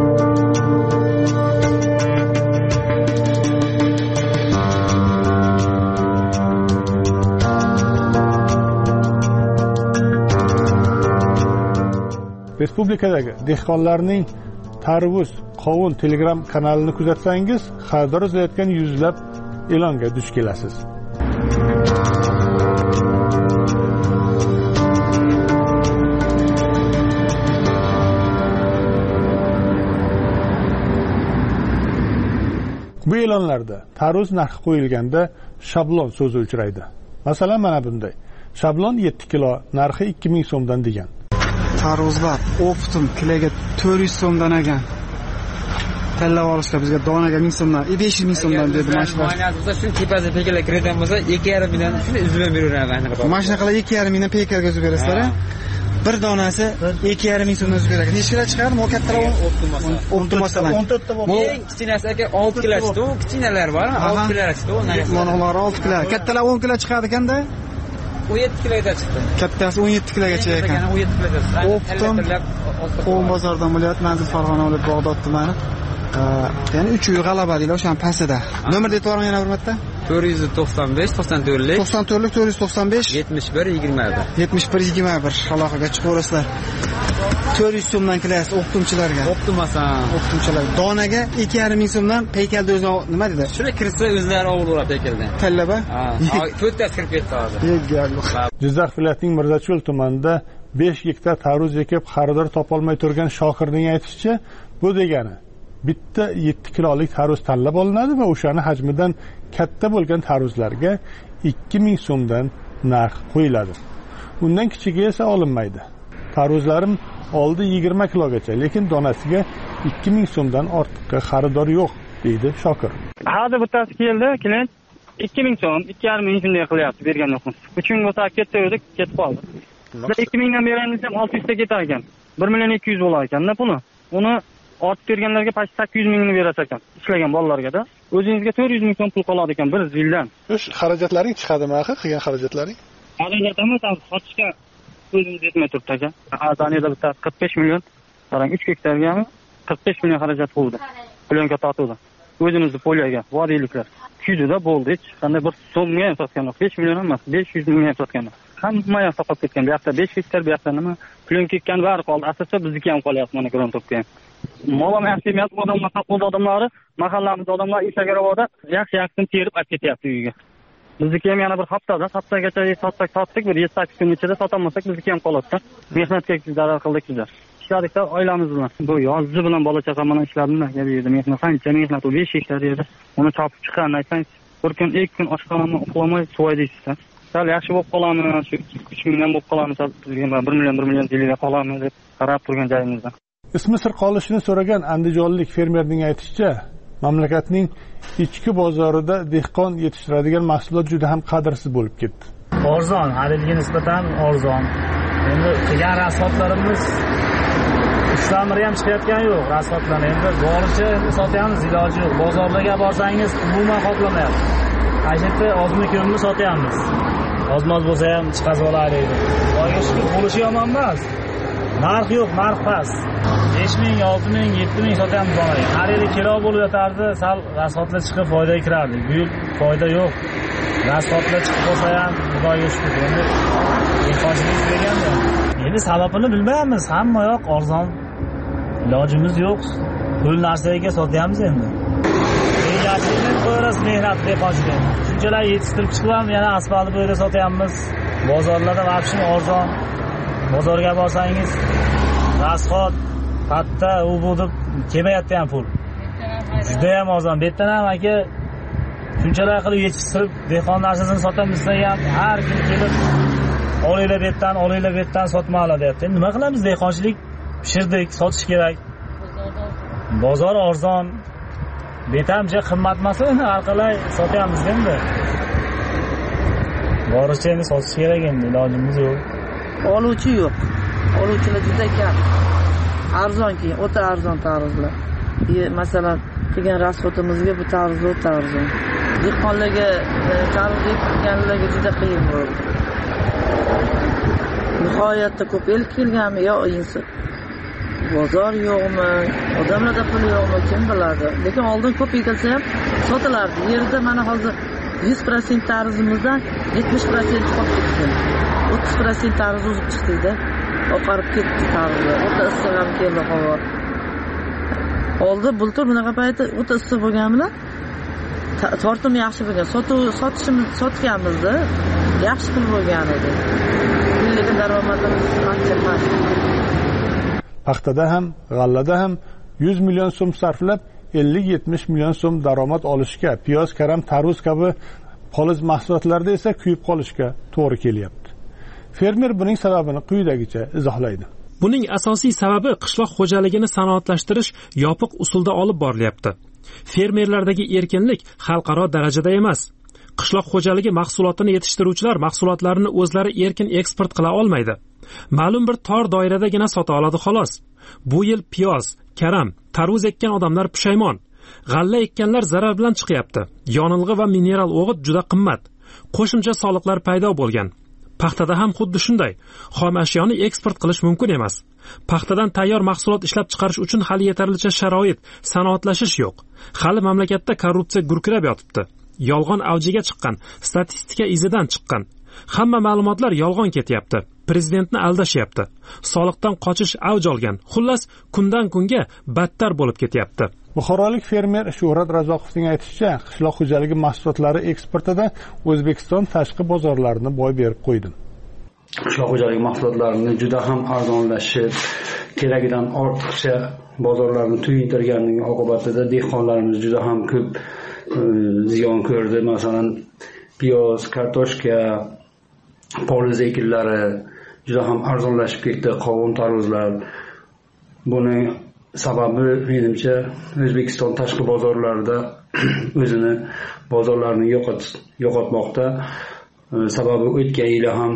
D: Respublikadagi dehqonlarning tarvuz, qovun Telegram kanalini kuzatsangiz, xaridor izlayotgan yuzlab e'longa duch kelasiz. Bu e'lonlarda tarvuz narxi qo'yilganda shablon so'zi uchraydi. Masalan, mana bunday. Shablon yetti kilo, narxi ikki ming so'mdan degan.
U: Tarvuzlar optim kiloga to'rt yuz so'mdan ekan. Tallab olishga bizga donaga ming so'mdan, besh yuz ming so'mdan dedi mashina.
V: Mayonez bo'lsa, shuni tepasiga pekalar kiradigan bo'lsa, ikki yarim mingdan shuni uzib beraveradi.
U: Mashina qilib ikki yarim mingdan pekarga uzib berasizlar. Bir donasi ikki yarim ming so'mdan uzib beradi. Necha kilo chiqadi? Bu kattalar optim masalan.
V: Bu kichkinasi aka olti kilo chiqdi. U kichkinalar bormi? olti kilo chiqdi.
U: Monolar olti kilo. Kattalar o'n kilo chiqadi ekanda.
V: o'n yetti kiloga chiqdi.
U: Kattasi o'n yetti kilogacha ekan.
V: o'n yetti kiloga chiqdi.
U: Optim Qo'm bozordan viloyat Manzil Farg'ona viloyat Bag'dod tumani. Ya'ni uch uy g'alaba deylar, o'sha pastida. Nomer deb yuboraman yana bir marta.
V: to'rt yuz to'qson besh to'qson to'rt
U: to'qson to'rt to'rt yuz to'qson besh
V: yetmish bir yigirma bir
U: yetmish bir yigirma bir aloqaga chiqaverasizlar. to'rt yuz so'mdan kilosi optimchilarga.
V: Optimasan.
U: Optimchilar. Donaga ikki yarim ming so'mdan peykalda o'zi nima dedi?
V: Shuni kirsa o'zlari ovullar peykaldan.
U: Tallaba?
V: Ha, to'rttasi kirib ketdi hozir.
D: Jizzax viloyatining Mirzacho'l tumanida besh gektar tarvuz ekib xaridor topolmay turgan Shokirning aytishicha, bu degani bitta yetti kilolik tarvuz tanlab olinadi va o'shani hajmidan katta bo'lgan tarvuzlarga ikki ming so'mdan narx qo'yiladi. Undan kichigi esa olinmaydi. Tarvuzlarim oldi yigirma kilogacha, lekin donasiga ikki ming so'mdan ortiqqa xaridor yo'q, deydi Shokir.
W: Hozir bittasi keldi, klient ikki ming so'm, ikki yarim ming shunday qilyapti, bergan yo'qmiz. uch ming bo'lsa ketdi, o'zi ketib qoldi. Biz ikki mingdan beraymiz ham olti yuz ta ketar ekan. bir million ikki yuz bo'lar ekan-da puli. Uni ortib berganlarga past sakkiz yuz mingni berasiz ekan, ishlagan bolalarga-da. O'zingizga to'rt yuz ming so'm pul qoladi ekan bir yildan.
D: O'sh xarajatlaring chiqadimi, axir qilgan xarajatlaring?
W: Xarajatimiz sotishga o'zimiz yetmay turibdi aka. Azaniyada bitta qirq besh million, qarang uch gektargami qirq besh million xarajat bo'ldi. Plyonka tortuvdi. O'zimizni polyaga, vodiyliklar. yuzida bo'ldi. Hech qanday bir so'mga ham sotgan yo'q. besh million emas, besh yuz mingga ham sotgan yo'q. Hamma yoqda qolib ketgan. Bu yoqda besh gektar, bu yoqda nima? Pulon ketgan bari qoldi. Asosda bizniki ham qolyapti mana Grontopga ham. Molam yaxshi emas, odamlar, qoldi odamlari, mahallamiz odamlar Isagarobda yaxshi-yaxshisini terib olib ketyapti uyga. Bizniki ham yana bir haftada, haftagacha sotsak sotdik, bir yetti sakkiz kun ichida sotolmasak bizniki ham qoladi. Mehnatga zarar qildik bizlar. Ishladikda oilamiz bilan. Bu yozdi bilan bola chaqam bilan ishladim-da, bu yerda mehnat qancha mehnat, u besh gektar edi. Uni chopib chiqqan aytsangiz, bir kun, ikki kun oshxonamni uxlamay suvaydiysizlar. Sal yaxshi bo'lib qolamiz, shu uch million bo'lib qolamiz, bir million bir million yilga qolamiz deb qarab turgan joyimizda.
D: Ismi sir qolishini so'ragan andijonlik fermerning aytishicha, mamlakatning ichki bozorida dehqon yetishtiradigan mahsulot juda ham qadrsiz bo'lib ketdi.
L: Arzon, haliga nisbatan arzon. Endi qilgan rasxotlarimiz ishlamiri ham chiqayotgani yo'q, rasxotlar endi boricha endi sotyapmiz, iloji yo'q. Bozorlarga borsangiz umuman qoplamayapti. Qayerda ozmi ko'mni sotyapmiz. Ozmoz bo'lsa ham chiqazib olaylik. Xudoga shukr, bo'lishi yomon emas. Narx yo'q, narx past. besh ming, olti ming, yetti ming sotyapmiz onaga. Har yili kilo bo'lib yotardi, sal rasxotlar chiqib foydaga kirardi. Bu yil foyda yo'q. Rasxotlar chiqib qolsa ham Xudoga shukr. Endi dehqonchilik deganda endi sababini bilmaymiz. Hamma yoq arzon. Ilojimiz yo'q. Pul narsaga sotyapmiz endi. Yaxshilik qo'yamiz mehnat dehqonchilik. Shunchalar yetishtirib chiqib ham yana asfaltni bo'yida sotyapmiz. Bozorlarda vaqtin arzon. Bozorga borsangiz rasxot, patta, u bu deb kelmayapti ham pul. Juda ham arzon. Bu yerdan ham aka shunchalar qilib yetishtirib dehqon narsasini sotamiz ham har kun kelib olinglar bu yerdan, olinglar bu yerdan sotmoqlar deyapti. Endi nima qilamiz? Dehqonchilik pishirdik, sotish kerak. Bozor arzon. Betamcha qimmat emas, har qalay sotyapmiz endi. Boricha endi sotish kerak endi, ilojimiz yo'q.
O: Oluvchi yo'q. Oluvchilar juda kam. Arzonki, o'ta arzon tarzlar. Masalan, qilgan rasxotimizga bu tarz o'ta arzon. Dehqonlarga tarz qilganlarga juda qiyin bo'ldi. Nihoyatda ko'p el kelganmi yo inson. Bozor yo'qmi, odamlarda pul yo'qmi, kim biladi. Lekin oldin ko'p ekilsa ham sotilardi. Yerda mana hozir yuz foiz tarzimizdan yetmish foiz qolib ketdi. o'ttiz foiz tarz o'zib chiqdi-da. Oqarib ketdi tarzi. O'ta issiq ham keldi havo. Oldin bultur bunaqa payti o'ta issiq bo'lgan bilan tortim yaxshi bo'lgan. Sotuv sotishimiz sotganmizda yaxshi pul bo'lgan edi. Lekin daromadimiz ancha past.
D: Paxtada ham, g'allada ham yuz million so'm sarflab ellik yetmish million so'm daromad olishga, piyoz, karam, tarvuz kabi poliz mahsulotlarda esa kuyib qolishga to'g'ri kelyapti. Fermer buning sababini quyidagicha izohlaydi.
A: Buning asosiy sababi qishloq xo'jaligini sanoatlashtirish yopiq usulda olib borilyapti. Fermerlardagi erkinlik xalqaro darajada emas. Qishloq xo'jaligi mahsulotini yetishtiruvchilar mahsulotlarini o'zlari erkin eksport qila olmaydi. Ma'lum bir tor doiradagina sota oladi xolos. Bu yil piyoz, karam, tarvuz ekkan odamlar pushaymon. G'alla ekkanlar zarar bilan chiqyapti. Yonilg'i va mineral o'g'it juda qimmat. Qo'shimcha soliqlar paydo bo'lgan. Paxtada ham xuddi shunday. Xom ashyoni eksport qilish mumkin emas. Paxtadan tayyor mahsulot ishlab chiqarish uchun hali yetarlicha sharoit, sanoatlashish yo'q. Hali mamlakatda korrupsiya gurkirab yotibdi. Yolg'on avjiga chiqqan, statistika izidan chiqqan. Hamma ma'lumotlar yolg'on ketyapti. Prezidentni aldashyapti. Soliqdan qochish avj olgan. Xullas, kundan kunga battar bo'lib ketyapti.
D: Buxorolik fermer Shuhrat Razoqovning aytishicha, qishloq xo'jaligi mahsulotlari eksportida O'zbekiston tashqi bozorlarini boy berib qo'ydi.
C: Qishloq xo'jaligi mahsulotlarini juda ham arzonlashib, keragidan ortiqcha bozorlarni tuyintirganning oqibatida dehqonlarimiz juda ham ko'p ziyon ko'rdi. Masalan, piyoz, kartoshka, poliz ekinlari juda ham arzonlashib ketdi, qovun, tarvuzlar. Buni sababi menimcha O'zbekiston tashqi bozorlarida o'zini bozorlarini yo'qotmoqda. Sababi o'tgan yil ham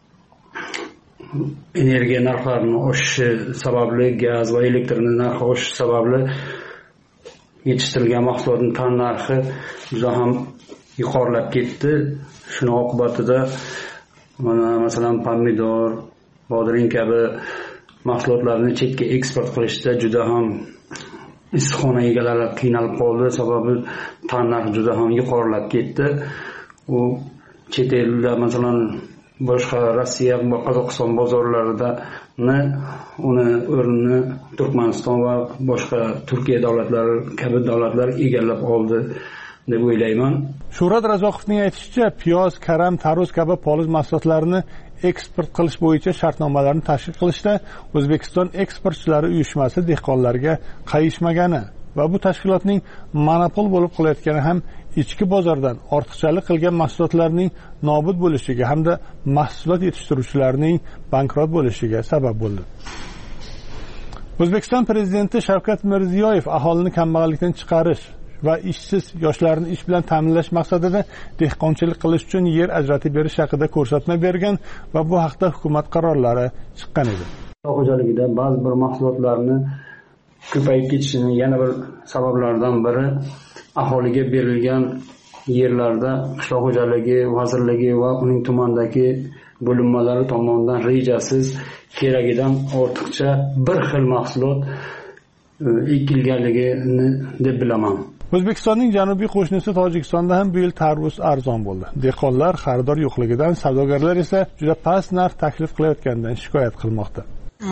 C: energiya narxlarining oshishi sababli, gaz va elektr narxi oshishi sababli yetishtirilgan mahsulotning tan narxi juda ham yuqorilab ketdi. Shuning oqibatida mana masalan pomidor, bodring kabi mahsulotlarni chetga eksport qilishda juda ham issiqxona egalari qiynalib qoldi, sababi tannarx juda ham yuqorilab ketdi. U chet elda, masalan, boshqa Rossiya va Qozog'iston bozorlarida uni o'rnini Turkmaniston va boshqa Turkiya davlatlari kabi davlatlar egallab oldi deb o'ylayman.
D: Shuhrat Razoqovning aytishicha, piyoz, karam, tarvuz kabi poliz mahsulotlarini eksport qilish bo'yicha shartnomalarni tashkil qilishda O'zbekiston eksportchilari uyushmasi dehqonlarga qayishmagani va bu tashkilotning monopol bo'lib qolayotgani ham ichki bozordan ortiqchalik qilgan mahsulotlarning nobud bo'lishiga hamda mahsulot yetishtiruvchilarning bankrot bo'lishiga sabab bo'ldi. O'zbekiston prezidenti Shavkat Mirziyoyev aholini kambag'allikdan chiqarish va ishsiz yoshlarni ish bilan ta'minlash maqsadida dehqonchilik qilish uchun yer ajratib berish haqida ko'rsatma bergan va bu haqda hukumat qarorlari chiqqan edi.
C: Qishloq xo'jaligida ba'zi bir mahsulotlarni ko'payib ketishining yana bir sabablaridan biri aholiga berilgan yerlarda qishloq xo'jaligi vazirligi va uning tumandagi bo'linmalari tomonidan rejasiz keragidan ortiqcha bir xil mahsulot ekilganligini deb bilaman.
D: O'zbekistonning janubiy qo'shnisi Tojikistonda ham bu yil tarvuz arzon bo'ldi. Dehqonlar xaridor yo'qligidan, savdogarlar esa juda past narx taklif qilayotganidan shikoyat qilmoqda.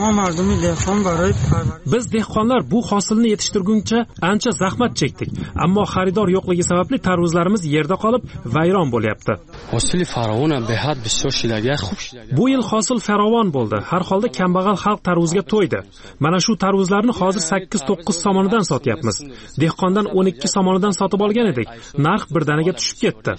A: Biz dehqonlar bu hosilni yetishtirguncha ancha zahmat chekdik, ammo xaridor yo'qligi sababli tarvuzlarimiz yerda qolib vayron bo'lyapti. Bu yil hosil farovon bo'ldi. Har holda kambag'al xalq tarvuzga to'ydi. Mana shu tarvuzlarni hozir sakkiz to'qqiz somonidan sotyapmiz. Dehqondan o'n ikki somonidan sotib olgan edik. Narx birdaniga tushib ketdi.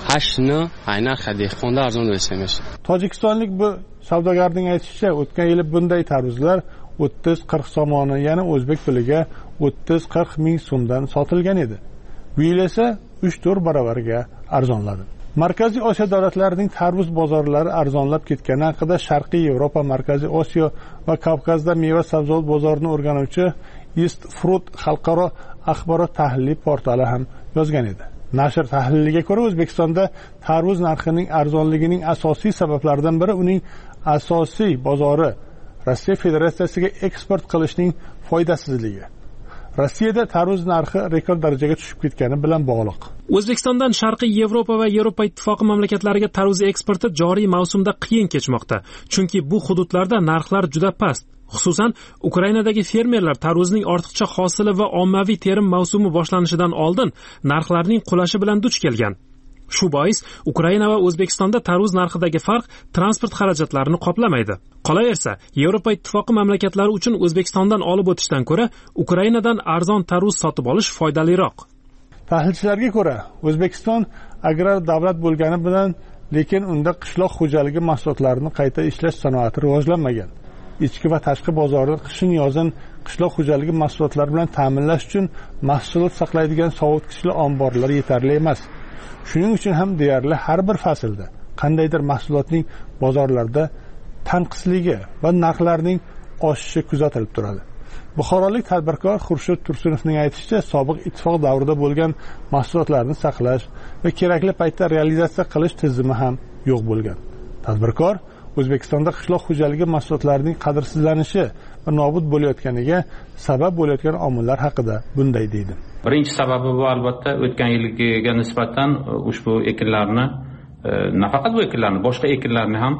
D: Tojikistonlik bu savdogarning aytishicha, o'tgan yili bunday tarvuzlar o'ttiz qirq somoni, ya'ni o'zbek puliga o'ttiz qirq ming so'mdan sotilgan edi. Bu yil esa uch to'rt barobarga arzonladi. Markaziy Osiyo davlatlarining tarvuz bozorlari arzonlab ketgani haqida Sharqiy Yevropa, Markaziy Osiyo va Kavkazda meva sabzavot bozorini o'rganuvchi East Fruit xalqaro axborot tahliliy portali ham yozgan edi. Nashr tahliliga ko'ra, O'zbekistonda tarvuz narxining arzonligining asosiy sabablaridan biri uning asosiy bozori Rossiya Federatsiyasiga eksport qilishning foydasizligi. Rossiyada tarvuz narxi rekord darajaga tushib ketgani bilan bog'liq.
A: O'zbekistondan Sharqiy Yevropa va Yevropa ittifoqi mamlakatlariga tarvuz eksporti joriy mavsumda qiyin kechmoqda, chunki bu hududlarda narxlar juda past. Xususan, Ukrainadagi fermerlar tarvuzning ortiqcha hosili va ommaviy terim mavsumi boshlanishidan oldin narxlarning qulashi bilan duch kelgan. Shu bois Ukraina va O'zbekistonda tarvuz narxidagi farq transport xarajatlarini qoplamaydi. Qolaversa, Yevropa ittifoqi mamlakatlari uchun O'zbekistondan olib o'tishdan ko'ra Ukrainadan arzon tarvuz sotib olish foydaliroq.
D: Tahlilchilarga ko'ra, O'zbekiston agrar davlat bo'lgani bilan, lekin unda qishloq xo'jaligi mahsulotlarini qayta ishlash sanoati rivojlanmagan. Ichki va tashqi bozorni qishin-yozin qishloq xo'jaligi mahsulotlari bilan ta'minlash uchun mahsulot saqlaydigan sovutgichli omborlar yetarli emas. Shuning uchun ham deyarli har bir faslda qandaydir mahsulotning bozorlarda tanqisligi va narxlarning oshishi kuzatilib turadi. Buxorolik tadbirkor Xurshid Tursunovning aytishicha, sobiq ittifoq davrida bo'lgan mahsulotlarni saqlash va kerakli paytda realizatsiya qilish tizimi ham yo'q bo'lgan. Tadbirkor O'zbekistonda qishloq xo'jaligi mahsulotlarining qadrsizlanishi va nobud bo'layotganiga sabab bo'layotgan omillar haqida bunday deydi.
E: Birinchi sababi bu albatta o'tgan yilgiga nisbatan ushbu ekinlarni, nafaqat bu ekinlarni, boshqa ekinlarni ham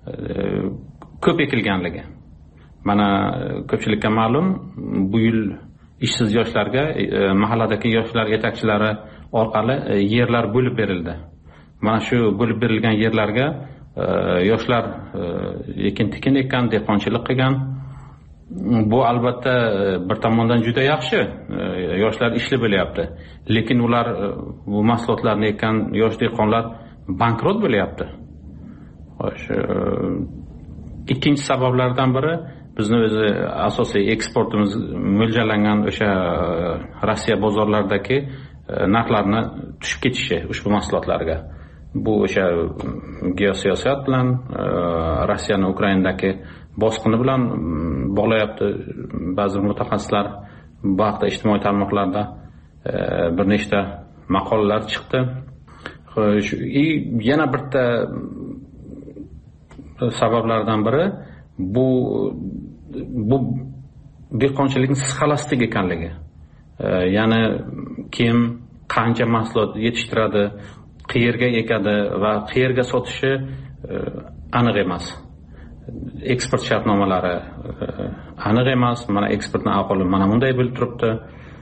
E: ko'p ekilganligi. Mana ko'pchilikka ma'lum, bu yil ishsiz yoshlarga mahalladagi yoshlar yetakchilari orqali yerlar bo'lib berildi. Mana shu bo'lib berilgan yerlarga yoshlar ekin-tikin ekkan, dehqonchilik qilgan. Bu albatta bir tomondan juda yaxshi. Yoshlar ishli bo'lyapti. Lekin ular bu mahsulotlarni ekkan yosh dehqonlar bankrot bo'lyapti. Xo'sh, ikkinchi sabablardan biri bizni o'zi asosiy eksportimiz mo'ljallangan o'sha Rossiya bozorlaridagi narxlarni tushib ketishi ushbu mahsulotlarga. Bu o'sha geosiyosat bilan, Rossiyani Ukrainadagi bosqini bilan bog'layapti. Ba'zi mutaxassislar bu haqda ijtimoiy tarmoqlarda bir nechta maqolalar chiqdi. Xo'sh, yana bitta sabablardan biri bu bu dehqonchilikning xolastik ekanligi. ya'ni kim qancha mahsulot yetishtiradi, qayerga ekadi va qayerga sotishi aniq emas. Eksport shartnomalari aniq emas. Mana eksportning ahvoli mana bunday bo'lib turibdi.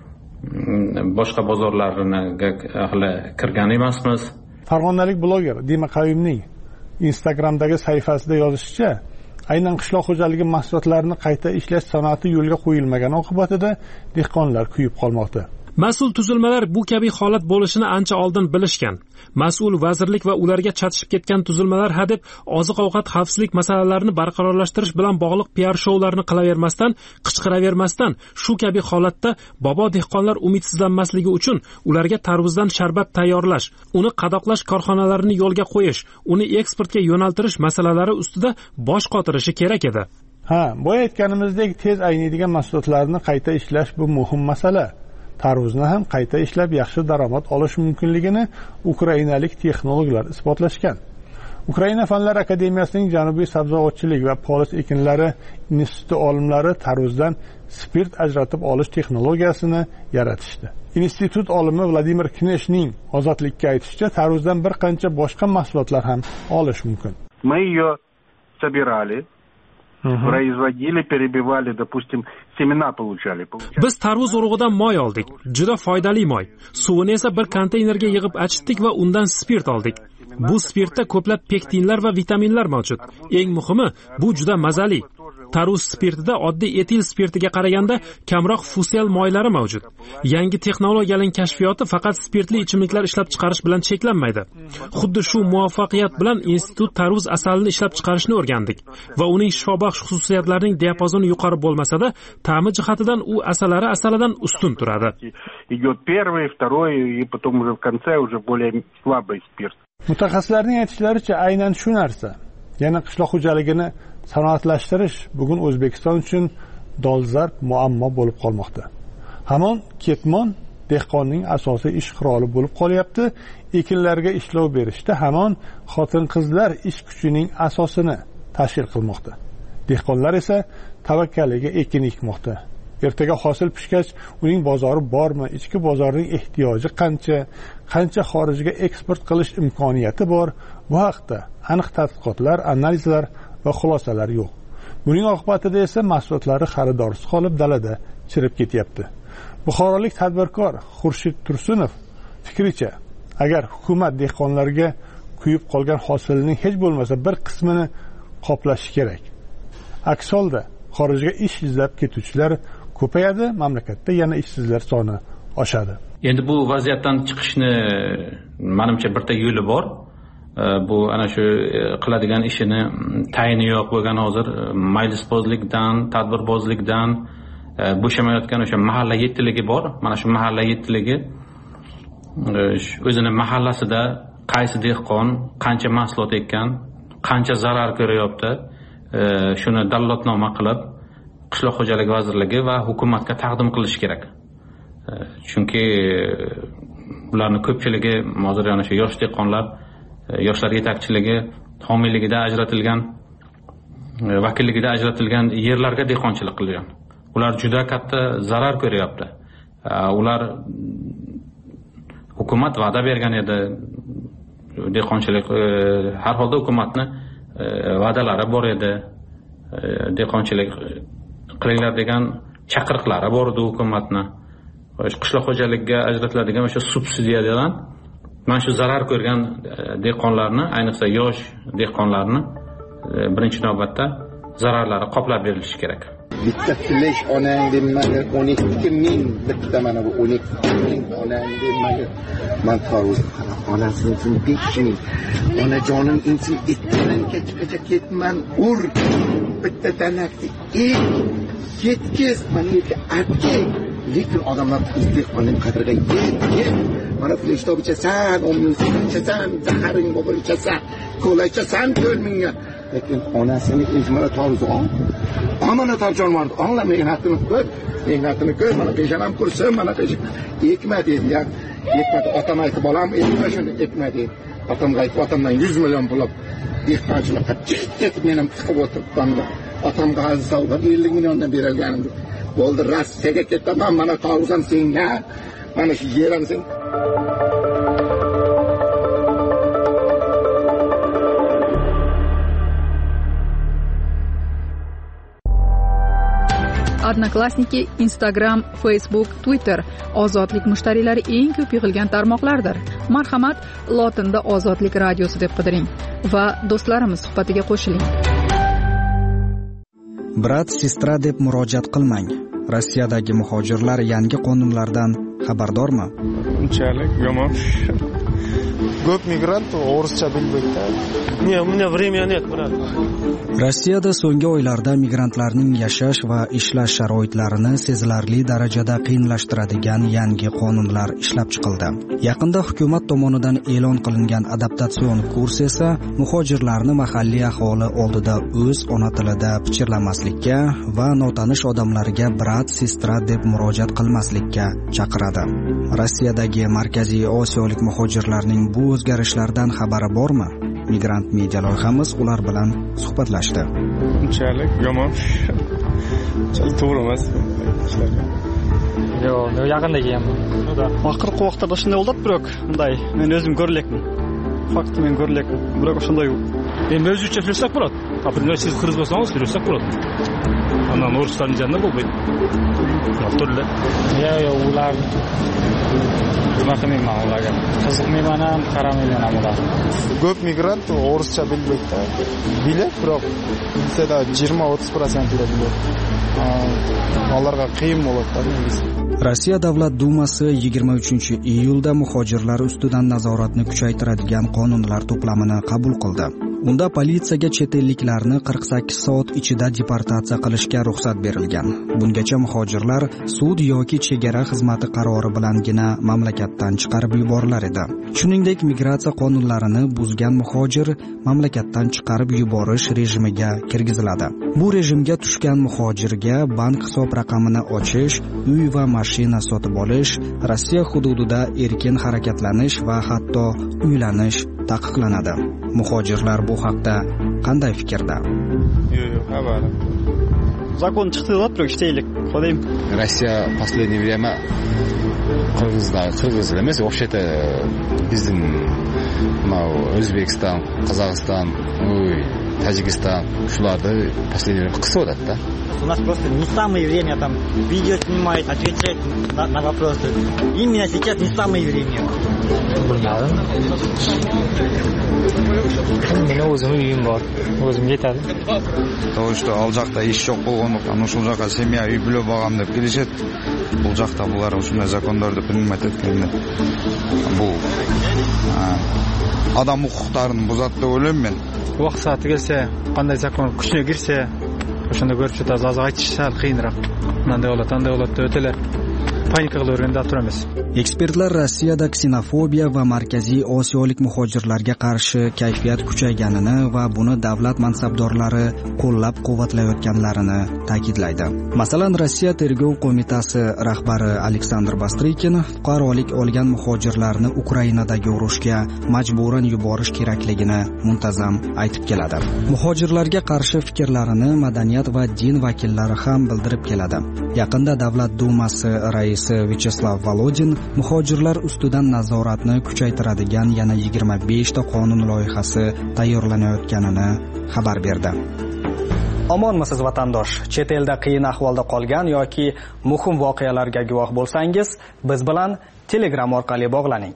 E: Boshqa bozorlarga hali kirgan emasmiz.
D: Farg'onalik bloger Dima Qayumning Instagramdagi sahifasida yozishicha, aynan qishloq xo'jaligi mahsulotlarini qayta ishlash sanoati yo'lga qo'yilmagan oqibatida dehqonlar kuyib qolmoqda.
A: Mas'ul tuzilmalar bu kabi holat bo'lishini ancha oldin bilishgan. Mas'ul vazirlik va ularga chatishib ketgan tuzilmalar hadeb oziq-ovqat xavfsizlik masalalarini barqarorlashtirish bilan bog'liq P R shoularni qilavermasdan, qichqiravermasdan, shu kabi holatda bobo dehqonlar umidsizlanmasligi uchun ularga tarvuzdan sharbat tayyorlash, uni qadoqlash korxonalarini yo'lga qo'yish, uni eksportga yo'naltirish masalalari ustida bosh qotirishi kerak edi.
D: Ha, boya aytganimizdek, tez ayniydigan mahsulotlarni qayta ishlash bu muhim masala. Tarvuzni ham qayta ishlab yaxshi daromad olish mumkinligini ukrainalik texnologlar isbotlashgan. Ukraina Fanlar akademiyasining Janubiy sabzavotchilik va polis ekinlari instituti olimlari tarvuzdan spirt ajratib olish texnologiyasini yaratishdi. Institut olimi Vladimir Kneshning Ozodlikka aytishicha, tarvuzdan bir qancha boshqa mahsulotlar ham olish mumkin.
H: Мы ее собирали, производили, перебивали, допустим, semena получали.
A: Biz tarvuz urug'idan moy oldik. Juda foydali moy. Suvini esa bir konteynerga yig'ib achitdik va undan spirt oldik. Bu spirtda ko'plab pektinlar va vitaminlar mavjud. Eng muhimi, bu juda mazali. Tarvuz spirtida oddiy etil spirtiga qaraganda kamroq fusel moylari mavjud. Yangi texnologiyaning kashfiyoti faqat spirtli ichimliklar ishlab chiqarish bilan cheklanmaydi. Xuddi shu muvaffaqiyat bilan institut tarvuz asalini ishlab chiqarishni o'rgandik va uning shifobaxsh xususiyatlarining diapazoni yuqori bo'lmasa-da, ta'mi jihatidan u asalari asalidan ustun turadi.
H: Идет первый, второй и потом уже в конце уже более слабый спирт.
D: Mutaxassislarning aytishlaricha, aynan shu narsa, ya'ni qishloq xo'jaligini sanoatlashtirish bugun O'zbekiston uchun dolzarb muammo bo'lib qolmoqda. Hamon ketmon dehqonning asosiy ish quroli bo'lib qolyapti. Ekinlarga ishlov berishda hamon xotin-qizlar ish kuchining asosini tashkil qilmoqda. Dehqonlar esa tavakkaliga ekin ekmoqda. Ertaga hosil pishgach, uning bozori bormi, ichki bozorning ehtiyoji qancha, qancha xorijga eksport qilish imkoniyati bor, bu haqda aniq tadqiqotlar, analizlar va xulosalar yo'q. Buning oqibatida esa mahsulotlari xaridorsiz qolib dalada chirib ketyapti. Buxorolik tadbirkor Xurshid Tursunov fikricha, agar hukumat dehqonlarga kuyib qolgan hosilning hech bo'lmasa bir qismini qoplashi kerak. Aks holda xorijga ish izlab ketuvchilar ko'payadi, mamlakatda yana ishsizlar soni oshadi.
E: Endi bu vaziyatdan chiqishni menimcha birta yo'li bor. Bu ana shu qiladigan ishini tayini yo'q bo'lgan hozir majlisbozlikdan, tadbirbozlikdan bo'shamayotgan o'sha mahalla yettiligi bor. Mana shu mahalla yettiligi o'zini mahallasida qaysi dehqon qancha mahsulot ekkan, qancha zarar ko'ryapti, shuni dallotnoma qilib qishloq xo'jaligi vazirligi va hukumatga taqdim qilish kerak. Chunki ularning ko'pchiligi hozir yana shu yosh dehqonlar, yoshlar yetakchiligi homiyligida ajratilgan, vakilligida ajratilgan yerlarga dehqonchilik qilgan. Ular juda katta zarar ko'ryapti. Ular hukumat va'da bergan edi, dehqonchilik har holda hukumatning va'dalari bor edi. Dehqonchilik qilinglar degan chaqiriqlari bor edi hukumatning. Qishloq xo'jaligiga ajratiladigan o'sha subsidiyadan mana shu zarar ko'rgan dehqonlarni, ayniqsa yosh dehqonlarni birinchi navbatda zararlari qoplab berilishi kerak.
I: Bitta tilash onang demaga o'n ikki ming bitta mana bu o'n ikki ming onang demaga man tarvuz onasini uchun besh ming onajonim uchun itdan kechgacha ketman ur bitta danakni ek ketkiz mana bu arki lekin odamlar dehqonning qadriga yetgan mana fleshtob ichasan o'n ming ichasan zaharing bo'lib ichasan kola ichasan to'rt mingga lekin onasini izmara tarvuz ol amana tarjon var anla mehnatini ko'r mehnatini ko'r mana peshanam qursin mana peshan ekma dedi ya ekmadi otam aytib bolam ekma shuni ekma dedi otamga aytib otamdan yuz million pul olib dehqonchilikqa ketib men ham tiqib o'tiribman otamga aziz savdo ellik milliondan berilganimdi bo'ldi Rossiyaga ketaman, mana tog'zam senga, mana shu yerim sen.
B: Odnoklassniki, Instagram, Facebook, Twitter ozodlik mushtariylari eng ko'p yig'ilgan tarmoqlardir. Marhamat, lotinda Ozodlik radiosi deb qidiring va do'stlarimiz suhbatiga qo'shiling.
G: Brat, sestra deb murojaat qilmang. Rossiyadagi muhojirlar yangi qonunlardan xabardormi?
J: Unchalik yomon. Ko'p migrant o'rischa bilmaydi. Ne, у меня времени нет, брат.
G: Rossiyada so'nggi oylarda migrantlarning yashash va ishlash sharoitlarini sezilarli darajada qiyinlashtiradigan yangi qonunlar ishlab chiqildi. Yaqinda hukumat tomonidan e'lon qilingan adaptatsion kurs esa muhojirlarni mahalliy aholi oldida o'z ona tilida pichirlamaslikka va notanish odamlarga brat, sestra deb murojaat qilmaslikka chaqiradi. Rossiyadagi Markaziy Osiyolik muhojirlarning bu o'zgarishlardan xabari bormi? Migrant media loyihamiz ular bilan suhbatlashdi.
J: Unchalik yomon. To'g'ri emas.
L: Yo'q, yaqinda kelganman.
U: Oxirgi vaqtda shunday bo'ldi, biroq bunday men o'zim ko'rlekman. Faqat men ko'rlekman. Biroq shunday yo'q.
L: Endi o'zingizcha so'rsak bo'ladi. Например, siz qiz bo'lsangiz, so'rsak bo'ladi. Ana o'rislarning janna bo'lmaydi. Turli. Yo'q, yo'q, ular nima qilmayman ularga. Qiziqmayman ham, qaramayman ham ular.
J: Ko'p migrant o'rischa bilmaydi. Biladi, biroq bilsa-da yigirma o'ttiz foiz biladi. Ularga qiyin bo'ladi.
G: Rossiya Davlat Dumasi yigirma uchinchi iyulda muhojirlar ustidan nazoratni kuchaytiradigan qonunlar to'plamini qabul qildi. Unda politsiyaga chet elliklarni qirq sakkiz soat ichida deportatsiya qilishga ruxsat berilgan. Bungacha muhojirlar sud yoki chegara xizmati qarori bilangina mamlakatdan chiqarib yuborilar edi. Shuningdek, migratsiya qonunlarini buzgan muhojir mamlakatdan chiqarib yuborish rejimiga kirgiziladi. Bu rejimga tushgan muhojirga bank hisob raqamini ochish, uy va mashina sotib olish, Rossiya hududida erkin harakatlanish va hatto uylanish taqiqlanadi. Muhojirlar bu haqda qanday fikrda?
J: Yo'q, yo'q, xabarim.
U: Zakon chiqdi-da, biroq ishlaylik. Qo'ydim.
K: Rossiya последнее время Qirg'izlar, Qirg'izlar emas, вообще-то bizning O'zbekiston, Qozog'iston, Tojikiston shularni последнее время qisib-da.
U: У нас просто не самое время там видео снимать, отвечать на, на вопросы. Именно сейчас не самое время.
L: Bilmadim. Meni o'zim uyim bor. O'zim yetadi.
J: То, что ал жақта ish yo'q bo'lgandықтан ошол жаққа семья үй бүлө багам деп келишет. Бул жақта булар ушундай закондорду принимать эткенде бул адам укуктарын бузат деп ойлойм мен.
U: Уақыт сааты келсе, қандай закон күшіне кирсе, ошондо көрүп жатабыз. Азыр айтыш сал кыйыныраак. Мындай болот, андай болот деп өтөлө panika qilaverganda turamiz.
G: Ekspertlar Rossiyada ksenofobiya va Markaziy Osiyolik muhojirlarga qarshi kayfiyat kuchayganini va buni davlat mansabdorlari qo'llab-quvvatlayotganlarini ta'kidlaydi. Masalan, Rossiya tergov qo'mitasi rahbari Aleksandr Bastrikin fuqarolik olgan muhojirlarni Ukrainadagi urushga majburan yuborish kerakligini muntazam aytib keladi. Muhojirlarga qarshi fikrlarini madaniyat va din vakillari ham bildirib keladi. Yaqinda Davlat Dumasi raisi Vyacheslav Volodin muhojirlar ustidan nazoratni kuchaytiradigan yana yigirma besh ta qonun loyihasi tayyorlanayotganini xabar berdi. Omonmisiz vatandosh? Chet elda qiyin ahvolda qolgan yoki muhim voqealarga guvoh bo'lsangiz, biz bilan Telegram orqali bog'laning.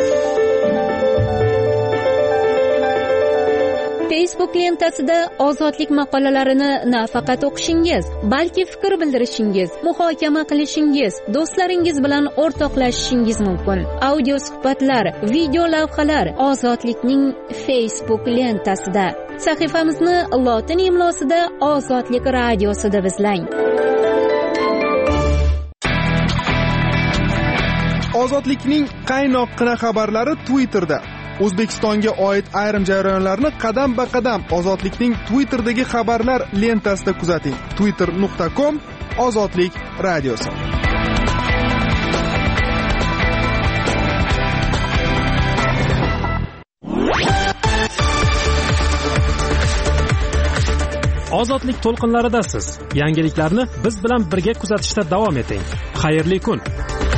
X: Facebook lentasida ozodlik maqolalarini nafaqat o'qishingiz, balki fikr bildirishingiz, muhokama qilishingiz, do'stlaringiz bilan o'rtoqlashishingiz mumkin. Audio suhbatlar, video lavhalar Ozodlikning Facebook lentasida. Sahifamizni lotin imlosida Ozodlik radiosida izlang.
Y: Ozodlikning qaynoqqina xabarlari Twitterda. O'zbekistonga oid ayrim jarayonlarni qadam-ba-qadam Ozodlikning Twitterdagi xabarlar lentasida kuzating. twitter nuqta com Ozodlik radiosi.
A: ozodlik to'lqinlaridasiz. Yangiliklarni biz bilan birga kuzatishda davom eting. Xayrli kun.